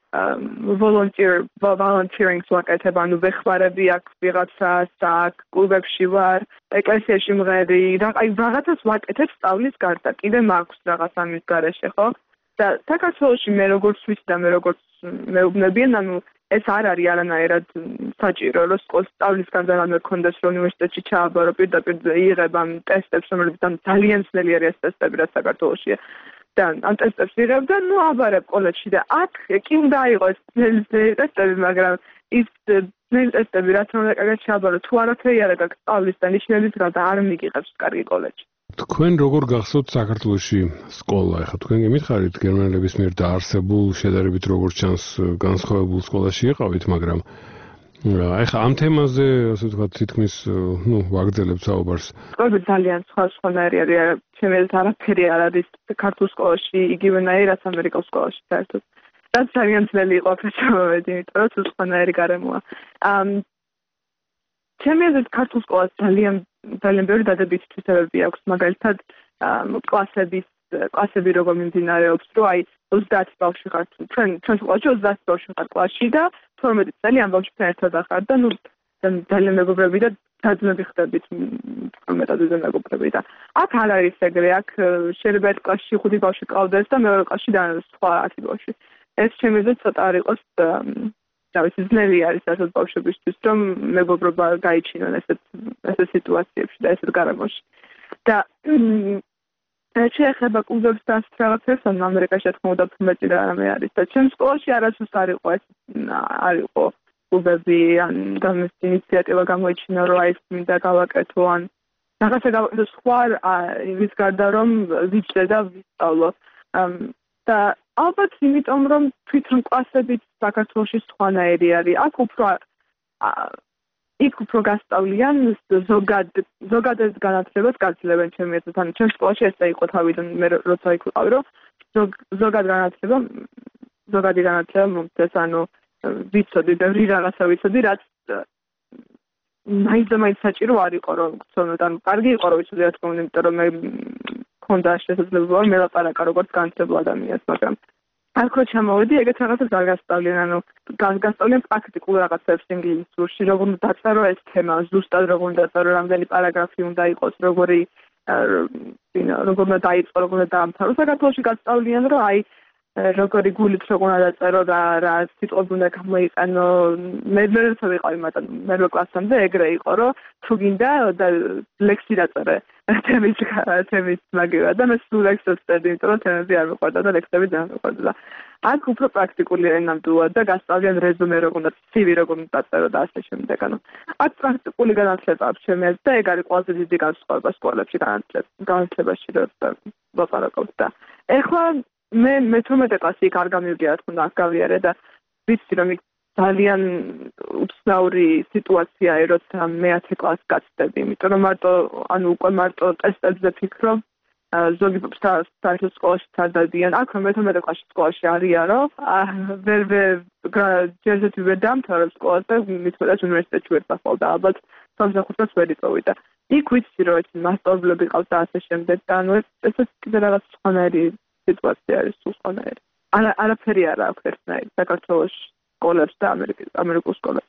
volunteering ვაკეთებ, ანუ ვეხმარები აქ ვიღაცას, აქ კლუბებში ვარ, ეკლესიაში მღერი, აი რაღაცას ვაკეთებ სწავლის გარდა. კიდე მაქვს რაღაც ამის გარეშე, ხო? და საქართველოში მე როგორც ვიცი და მე როგორც მეუბნებიან, ანუ ეს არ არის არანაირად საჭირო, რომ სწავლის გარდა რამე გქონდეს, რომ უნივერსიტეტში ჩააბარო, პირდაპირ იღებ ამ ტესტებს, რომელიც ძალიან ძნელი არის ეს ტესტები, რაც საქართველოშია. და ამ ტესტებს იღებ და ნუ აბარებ კოლეჯში და აქ კი უნდა იყოს ძნელი ტესტები, მაგრამ ის ძნელი ტესტები, რაც რომ კარგად შეაბარო, თუ არაფერი არ აქვს სწავლის და ნიშნების გარდა არ მიგიღებს კარგი კოლეჯი. თქვენ როგორ გახსოვთ საქართველოში სკოლა? ეხლა თქვენ გემითხარით გერმანელების მიერ დაარსებულ შედარებით როგორც ჩანს განსხვავებულ სკოლაში იყავით, მაგრამ ეხლა ამ თემაზე ასე ვთქვათ თითქმის ვაგრძელებთ საუბარს. სკოლები ძალიან სხვადასხვანაირი არის, ჩემი აზრით არაფერი არ არის ქართულ სკოლაში იგივენაირი რაც ამერიკულ სკოლაში საერთოდ. რაც ძალიან ძნელი იყო აქ ჩამოვედი, იმიტომ რომ სხვადასხვანაირი გარემოა. ჩემი აზრით ქართულ სკოლას ძალიან ბევრი დადებითი თვისებები აქვს, მაგალითად კლასები როგორ მიმდინარეობს, რომ აი 30 ბავშვი ხარ ჩვენ სკოლაში 30 ბავშვი ხარ კლასში და 12 წელი ამ ბავშვთან ერთად ახარ და ძალიან მეგობრები და დაძმები ხდებით 12-ზე მეგობრები და აქ არ არის ეგრე, აქ შეიძლება ერთ კლასში 5 ბავშვი ყავდეს და მეორე კლასში სხვა 10 ბავშვი. ეს ჩემი აზრით ცოტა არ იყოს ძნელი არის ასეთ ბავშვებისთვის, რომ მეგობრობა გაიჩინონ ესეთ სიტუაციებში და ესეთ გარემოში. და შეეხება კლუბებს და ასეთ რაღაცებს, ან ამერიკაში რა თქმა უნდა მეტი რამე არის და ჩემ სკოლაში არასდროს არ იყო კლუბები, ან გამის ინიციატივა გამოიჩინა, რომ აი მინდა გავაკეთო, ან რაღაცა გავაკეთო სხვა იმის გარდა, რომ ვიჭრე და ვისწავლო. და ალბათ იმიტომ, რომ თვითონ კლასებით საქართველოში სხვანაირი არის. იქ უფრო გასწავლიან ზოგადად განათლებას გაძლევენ ჩემი აზრით. ანუ ჩემ სკოლაში ესე იყო თავიდან მე როცა იქ ვიყავი, რომ ზოგადი განათლება მომწეს, ანუ ვიცოდი, ბევრი რაღაცა ვიცოდი, რაც მაინც საჭირო არ იყო, რომ ვცოდნოთ. ანუ კარგი იყო, რომ ვიცოდი, რა თქმა უნდა, იმიტომ რომ მე მქონდა შესაძლებლობა მელაპარაკა როგორც განათლებულ ადამიანს, მაგრამ აქ რო ჩამოვედი, ეგეთ რაღაცებს არ გასწავლიან, ანუ გასწავლიან პრაქტიკულ რაღაცებს ინგლისურში, როგორ უნდა დაწერო ეს თემა, ზუსტად როგორ უნდა დაწერო, რამდენი პარაგრაფი უნდა იყოს, როგორ უნდა დაიწყო, როგორ უნდა დაამთავრო. საქართველოში გასწავლიან, რომ აი როგორი გულით როგორ უნდა დაწერო, რა სიტყვები უნდა გამოიყენო. მე როცა ვიყავი, მაგრამ მერვე კლასამდე ეგრე იყო, რომ თუ გინდა და ლექსი დაწერე თემის მაგივრად და მე სულ ლექსებს წერდი, იმიტომ რომ თემები არ მიყვარდა და ლექსები ძალიან მიყვარდა და აქ უფრო პრაქტიკული ნამდვილად და გასწავლიან რეზუმე როგორ უნდა, CV როგორ უნდა დაწერო და ასე შემდეგ. ანუ აქ პრაქტიკული განათლება აქვს ჩემი აზრით და ეგ არის ყველაზე დიდი განსხვავება სკოლებში განათლებაში ლაპარაკობთ და ეხლა მე 12 კლასი იქ არ გამივიდა, რა თქმა უნდა, აქ გავიარე და ვიცი რომ იქ ძალიან უცნაური სიტუაციაა, როცა მე 10 კლასს გაწდები, იმიტომ რომ უკვე მარტო ტესტებზე ფიქრობ, ზოგი საერთოდ სკოლაში წარდადიან. აქ რომ 12 კლასში სკოლაში არიანო, ჯერჯერობით ვერ დამთავრებ სკოლას და მithmetas უნივერსიტეტში ვერ ვახვალ და ალბათ 35-ს ვერ იწოვი და იქ ვიცი რომ მასწავლებლები ყავს და ასე შემდეგ და ანუ ესეც კიდე რაღაც სხვანაირი სიტუაცია არის, სულ სხვანაირი. არაფერი არ აქვს ერთნაირი საქართველოს სკოლებს და ამერიკულ სკოლებს.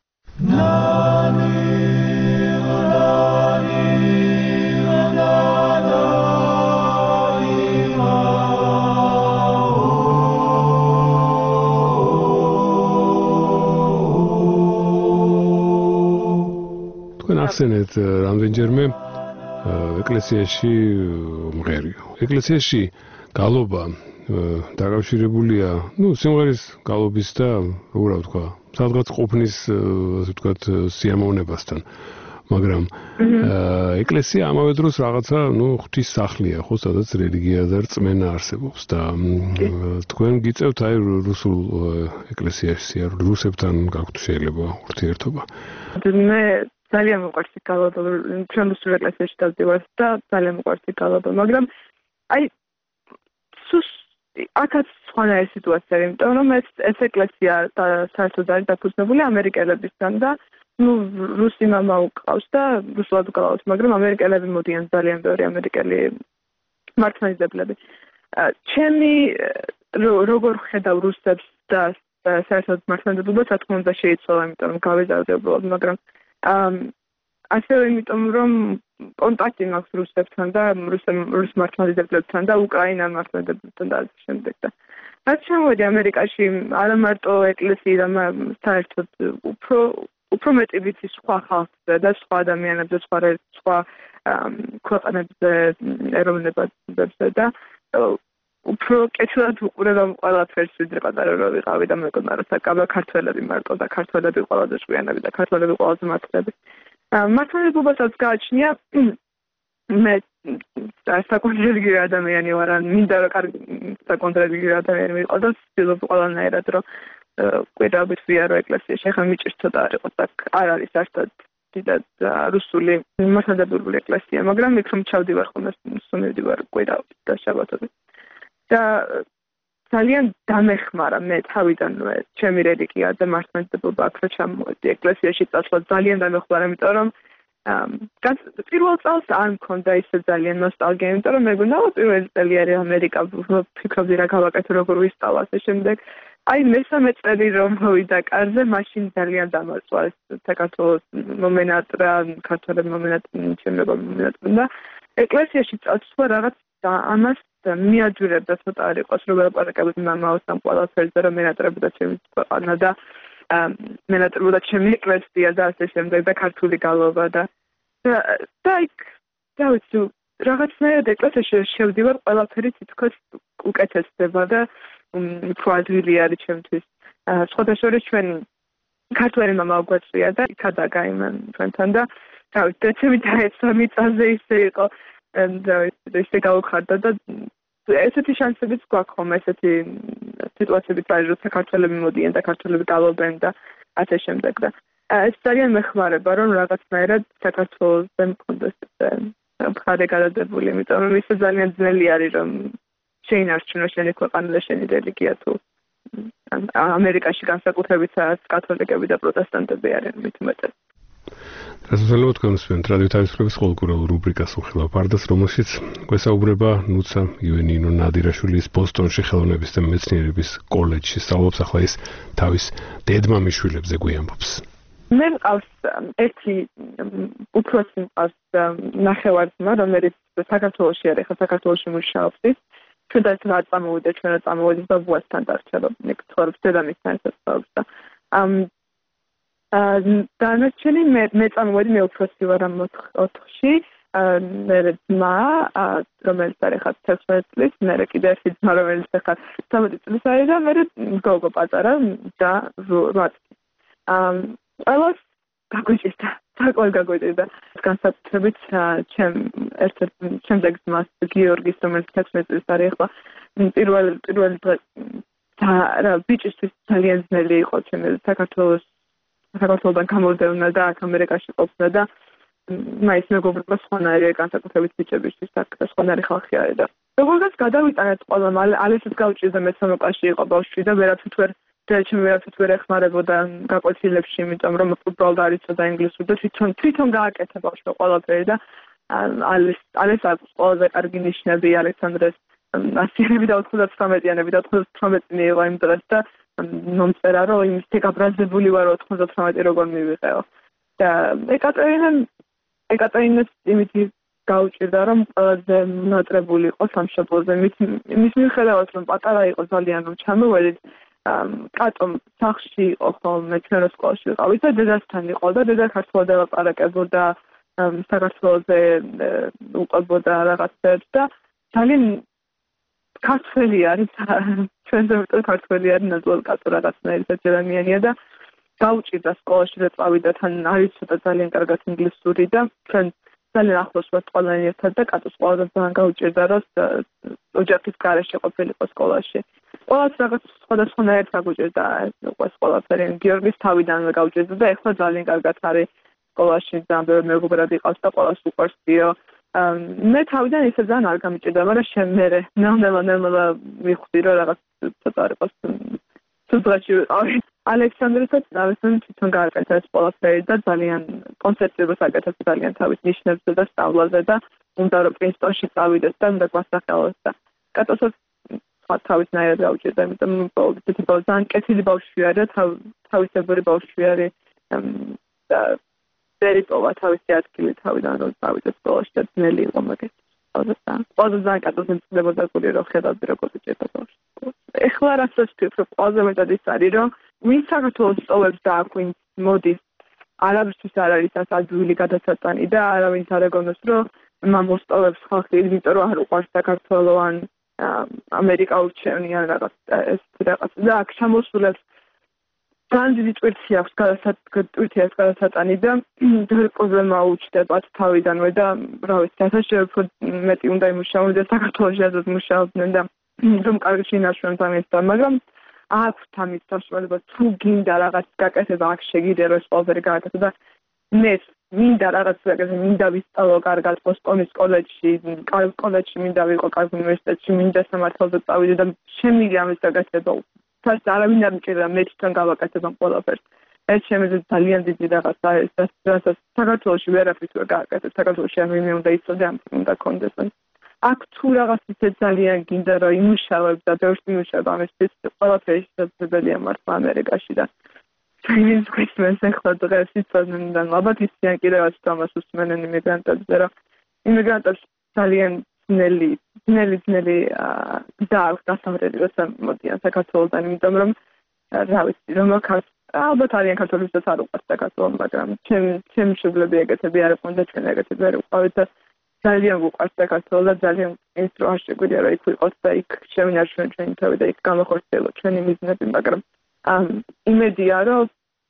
თქვენ ახსენეთ რამდენჯერმე ეკლესიაში მღერი. ეკლესიაში გალობა დაკავშირებულია, სიმღერის გალობის და როგორ ვთქვა, სადღაც ყოფნის, ასე ვთქვათ, სიამოვნებასთან. მაგრამ ეკლესია ამავე დროს რაღაცა, ღვთის სახლია, ხო, სადაც რელიგია და რწმენა არსებობს და თქვენ გიწევთ აი რუსულ ეკლესიაში, რუსებთან გაქვთ შეიძლება ურთიერთობა. მე ძალიან მიყვარს გალობა, ჩვენ რუსულ ეკლესიაში დავდივართ და ძალიან მიყვარს გალობა, მაგრამ აი აქაც სხვანაირი სიტუაცია, იმიტომ რომ ეს ეკლესია საერთოდ არის დაფუძნებული ამერიკელებისგან და რუსი მამა უყავს და რუსულად გალავთ, მაგრამ ამერიკელები მოდიან ძალიან ბევრი ამერიკელი მართლმადიდებლები. ჩემი როგორ ხედავ რუსებს და საერთოდ მართლმადიდებლობას, რა თქმა უნდა შეიცვალა, იმიტომ რომ გავიზარდე უბრალოდ, მაგრამ ასევე იმიტომ რომ კონტაქტი მაქვს რუსებთან და რუს მართლმადიდებლებთან და უკრაინა მართლმადიდებლებთან და ასე შემდეგ და რაც შემოვედი ამერიკაში არა მარტო ეკლესიიდან საერთოდ უფრო მეტი ვიცი სხვა ხალხზე და სხვა ადამიანებზე, სხვა ქვეყნებზე, ეროვნებებზე და უფრო კეთილად უყურებდა ყველაფერს, ვიდრე პატარა რო ვიყავი და მეგონა რომ საკაბა ქართველები მარტო და ქართველები ყველაზე ჭკვიანები და ქართველები ყველაზე მართლები. მართლმადიდებლობასაც გააჩნია მე საკონტროლირებული ადამიანი ვარ, ან მინდა რომ კარგი საკონტროლირებული ადამიანი ვიყო და ვცდილობ ყველანაირად რომ კვირაობით ვიარო ეკლესიაში. ახლა მიჭირს ცოტა არ იყოს აქ არ არის ერთად დიდად რუსული მართლმადიდებლური ეკლესია, მაგრამ იქ რომ ჩავდივარ ხოლმე სუნივდივარ კვირაობით და შაბათობით. და ძალიან დამეხმარა მე თავიდანვე ჩემი რელიგია და მართლმადიდებლობა აქ რო ჩამოვედი ეკლესიაში წასვლა ძალიან დამეხმარა, იმიტომ რომ პირველ წელს არ მქონდა ისე ძალიან ნოსტალგია, იმიტომ რომ მეგონა პირველი წელი არის ამერიკა, ფიქრობდი რა გავაკეთო, როგორ ვისწავლო ასე შემდეგ. აი მესამე წელი რომ მოვიდა კარზე, მაშინ ძალიან დამარცხა ეს საქართველოს მომენატრა, ქართველები მომენატრა, ჩემი მომენატრა და ეკლესიაში წასვლა რაღაც და ამას მიაჯვრებდა ცოტა არ იყოს რომ ელაპარაკებოდი მამაოს ამ ყველაფერზე რომ მენატრებოდა ჩემი ქვეყანა და მენატრებოდა ჩემი ეკლესია და ასე შემდეგ და ქართული გალობა და იქ დავიცი რაღაცნაირად ეკლესიაში შევდივარ ყველაფერი თითქოს უკეთესდება და უფრო ადვილი არის ჩემთვის სხვათა შორის ჩვენ ქართველი მამა გვაწვია და იქადაგა იმან ჩვენთან და დავიცი დეცემი დაეცა მიწაზე ისე იყო და ისე გავხარდა და ესეთი შანსებიც გვაქვს ხომ ესეთი სიტუაციებიც არის რომ საქართველები მოდიან და ქართველები გალობენ და ასე შემდეგ და ეს ძალიან მეხმარება რომ რაღაცნაირად საქართველოსზე მქონდეს მხარე გადადებული, იმიტომ რომ ისე ძალიან ძნელი არის რომ შეინარჩუნო შენი ქვეყანა და შენი რელიგია თუ ამერიკაში განსაკუთრებით კათოლიკები და პროტესტანტები არიან მით უმეტეს. Разумеется, კონსვენ ტრადიციების ყოველკვირეულ რუბრიკას უხილავ პარდას, რომელშიც გვესაუბრება ნუცა იუენინო ნადირაშვილის ბოსტონში ხელოვნების და მეცნიერების კოლეჯში სწავლობს, ახლა ის თავის დედმამიშვილებზე გვიამბობს. მე მყავს ერთი უფროსი მყავს ნახევარ-ძმა, რომელიც საქართველოში არის, ხა საქართველოში მუშაობს. ჩვენ და რა წამოვიდა, ჩვენ რა წამოვიდა და ბუასთან დარჩება. მე ცხოვრობ დედამისთან ერთად და დანარჩენი მე წამოვედი მე უფროსი ვარ ამ 4-ში მე ძმა რომელიც არის ხა 16 წლის მე კიდე ერთი ძმა რომელიც ხა 13 წლის არის და მე გოგო პატარა და 8 ყველას გაგვიჭირდა საკმაოდ გაგვიჭირდა განსაკუთრებით შემდეგ ძმას გიორგის რომელიც 16 წლის არის ხა პირველი დღე რა ბიჭისთვის ძალიან ძნელი იყო ჩემი საქართველოსთან გამოდევნა და აქ ამერიკაში ყოფნა და მაინც მეგობრებმა სხვანაირი განსაკუთრებით ბიჭებისთვის აქ სხვანაირი ხალხი არის და როგორღაც გადავიტანეთ ყველა ალესაც გავჭირდა მე 3 კლასში იყო ბავშვი და ვერაფრით ვერ ეხმარებოდა გაკვეთილებში, იმიტომ რომ უბრალოდ არ იცოდა ინგლისური და თვითონ გააკეთა ბავშვი ყველაფერი და ალეს აქვს ყველაზე კარგი ნიშნები ალექსანდრეს ასიანები და 99-იანები და 98 მიიღო იმ დროს და მომწერა რომ იმის გაბრაზებული ვარ 98 როგორ მივიღეო და ეკატერინას იმითი გაუჭირდა რომ ყველაზე მონატრებული იყო სამშობლოზე მის მიხედავად რომ პატარა იყო ძალიან რომ ჩამოვედით კატომ სახში იყო ხოლმე ჩვენ სკოლაში ვიყავით და დედასთან იყო და დედა ქართულად ელაპარაკებოდა საქართველოზე უყვებოდა რაღაცებს და ძალიან ქართველი არის ჩვენზე მეტად ქართველი არის ნაცვლად კატო რაღაცნაირი საჯერამიანია და გაუჭირდა სკოლაში და წავიდა თან არის ცოტა ძალიან კარგად ინგლისური და ჩვენ ძალიან ახლოს ვართ ყველანი ერთად და კატოს ყველაზე ძალიან გაუჭირდა რომ ოჯახის გარეშე ყოფილიყო სკოლაში ყველას რაღაც სხვადასხვანაირად გაუჭირდა ეს ყველაფერი გიორგის თავიდანვე გაუჭირდა და ეხლა ძალიან კარგად არის სკოლაში ძალიან ბევრი მეგობრები ყავს და ყველას უყვარსიო მე თავიდან ისე ძალიან არ გამიჭირდა მაგრამ შემერე ნელ-ნელა მივხვდი რომ რაღაც ცოტა არ იყოს სუძღაში ვიყავი ალექსანდრესაც დავესწრები თვითონ გააკეთა ეს ყველაფერი და ძალიან კონცერტებს აკეთებს ძალიან თავის ნიშნებზე და სწავლაზე და უნდა რომ პრინსტონში წავიდეს და უნდა გვასახელოს და კატოსაც თავისნაირად გაუჭირდა იმიტომ რომ ძალიან კეთილი ბავშვი არის თავისებური ბავშვი არის და ვერიპოვა თავისი ადგილი თავიდან რომ წავიდეს სკოლაში და ძნელი იყო მაგას ყველაზე ძალიან კატოს მწდებოდა გული რომ ხედავდი როგორ უჭირდა ბავშვს ეხლა რასაც ვფიქრობ ყველაზე მეტად ის არის რომ ვინ საქართველოს სწავლებს და აქ ვინ მოდის არავისთვის არ არის ეს ადვილი გადაწყვეტანი და არავინ არ ეგონოს რომ მამოსწავლებს ხალხი იმიტომ რომ არ უყვარს საქართველო ან ამერიკა ურჩევნიან რაღაც და აქ ჩამოსულებს ძალიან დიდი ტვირთი აქვს გადასატანი და პრობლემა უჩნდებათ თავიდანვე და რა ვიცი, სასაშერფოდ მეტი უნდა იმუშაონ და საქართველოში ազատ მუშაობდნენ და რომ კარგი შინაარსი დამეცდა, მაგრამ აქვს ამის საშუალება თუ გინდა რაღაც გაკეთება აქ შეგიძლია ეს ყველაფერი გააკეთო და მე მინდა რაღაც გაკეთო, მინდა ვისწავლო კარგად ბოსტონის კოლეჯში, კოლეჯში მინდა ვიყო კარგ უნივერსიტეტში, მინდა სამართალზე წავიდე და შემიძლია ამის გაკეთება. თუმცა არავინ არ მჭირდა მე თვითონ გავაკეთებ ამ ყველაფერს. ეს შემიძლია ძალიან დიდი რაღაცა ეს რასაც საქართველოში ვერაფერს ვერ გააკეთებ, საქართველოში არ უნდა იცოდე ამ უნდა კონდეს. აქ თუ რაღაც ისე ძალიან გინდა რომ იმუშავებ და ბევრს იმუშავებ ამისთვის ყველაფერი შესაძლებელია მართლა ამერიკაში და ის ქრისტიანს ახლა დღეს იცოდნენ და ალბათ ისიან კიდევაც თამას უსმენენ იმიგრანტებზე რომ იმიგრანტებს ძალიან ძნელი დააქვს დასავლეთი როცა მოდიან საქართველოდან იმიტომ რომ რა ვიცი რომ ალბათ არიან ქართველებსაც არ უყვარს საქართველო მაგრამ ჩემი მშობლები ეგეთები არ იყვნენ და ჩვენ ეგეთები არ ვიყავით და ძალიან ვუყვარს საქართველო და ძალიან ის რო არ შეგვიძლია რომ იქ ვიყოთ და იქ შევინარჩუნოთ ჩვენი თავი და იქ გამახორციელოთ ჩვენი მიზნები მაგრამ იმედია რომ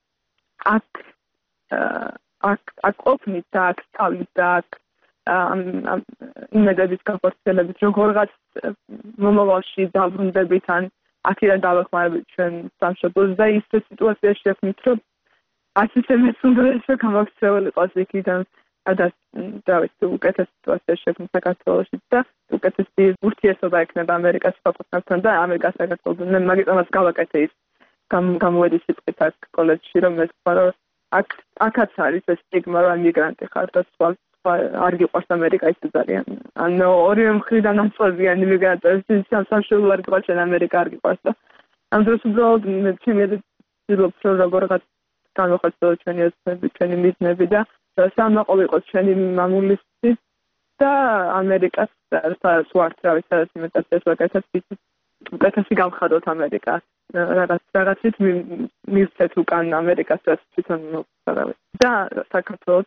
აქ ყოფნით და აქ სწავლით და აქ იმედების განხორციელებით როგორღაც მომავალში დაბრუნდებით ან აქედან დავეხმარებით ჩვენ სამშობლოს და ის სიტუაცია შექმნით რომ ასე მეც უნდა გამაქცეულიყოს იქიდან და უკეთეს სიტუაცია შექმნით საქართველოში და უკეთესი ურთიერთობა ექნება ამერიკას საკუთრებთან და ამერიკას საქართველოსთან მე მაგიტომაც გავაკეთე ის გამოვედი სიტყვით აქ კოლეჯში რომ მე ვთქვა რომ აქაც არის ეს სტიგმა რომ მიგრანტი ხარ და სხვა არ გიყვარს ამერიკა ისე ძალიან ანუ ორივე მხრიდან აწვევიან იმიგრანტებს სამშობლო არ გიყვარს ამერიკა არ გიყვარს და ამ დროს უბრალოდ ჩემი ვცდილობ რომ როგორღაც განვახორციელოთ ჩვენი მიზნები და სამაყო იყოს ჩვენი მამულისი და ამერიკას სადაც ვართ რა ვიცი სადაც იმიტაციას ვაკეთებ უკეთესი გავხადოთ ამერიკა რაღაცით მივცეთ უკან ამერიკას თვითონ მოვხდარავით და საქართველოს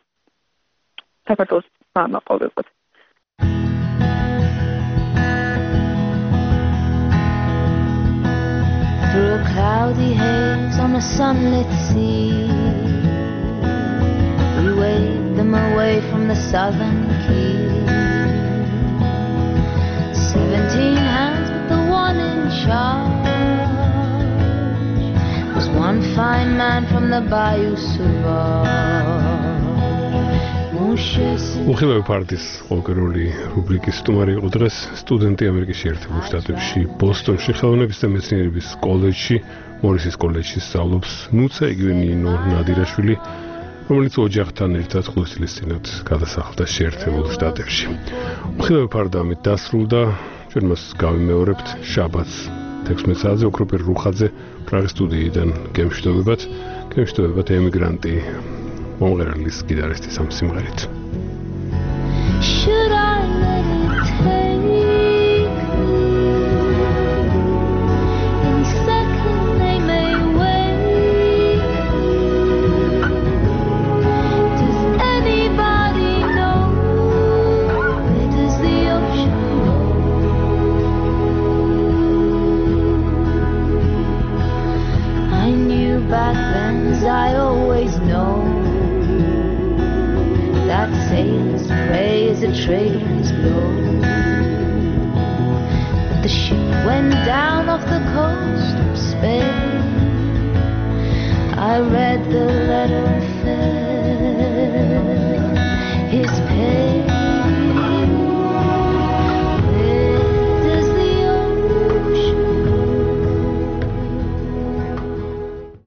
სამაყო ვიყოთ Through a cloudy haze on a sunlit sea we waved them away from the southern key 17 hands but the one in charge was one fine man from the Bayou Sauvage უხილავი პარტიის ყოველკვირეული რუბრიკის სტუმარი იყო დღეს სტუდენტი ამერიკის შეერთებულ შტატებში ბოსტონში ხელოვნების და მეცნიერების კოლეჯში მორისის კოლეჯში სწავლობს ნუცა იგივე ნინო ნადირაშვილი რომელიც ოჯახთან ერთად 5 წლის წინათ გადასახლდა შეერთებულ შტატებში უხილავი პარტია ამით დასრულდა ჩვენ მას გავიმეორებთ შაბათს 16 საათზე ოქროპირ რუხაძე პრაღის სტუდიიდან გემშვიდობებათ ემიგრანტი მომღერალის გიტარისტის ამ სიმღერით Should I let it take me in second they may wait Does anybody know where does the ocean go I knew back then as I always know that sailors pray as a trader is blown but the ship went down off the coast of Spain I read the letter and felt his pain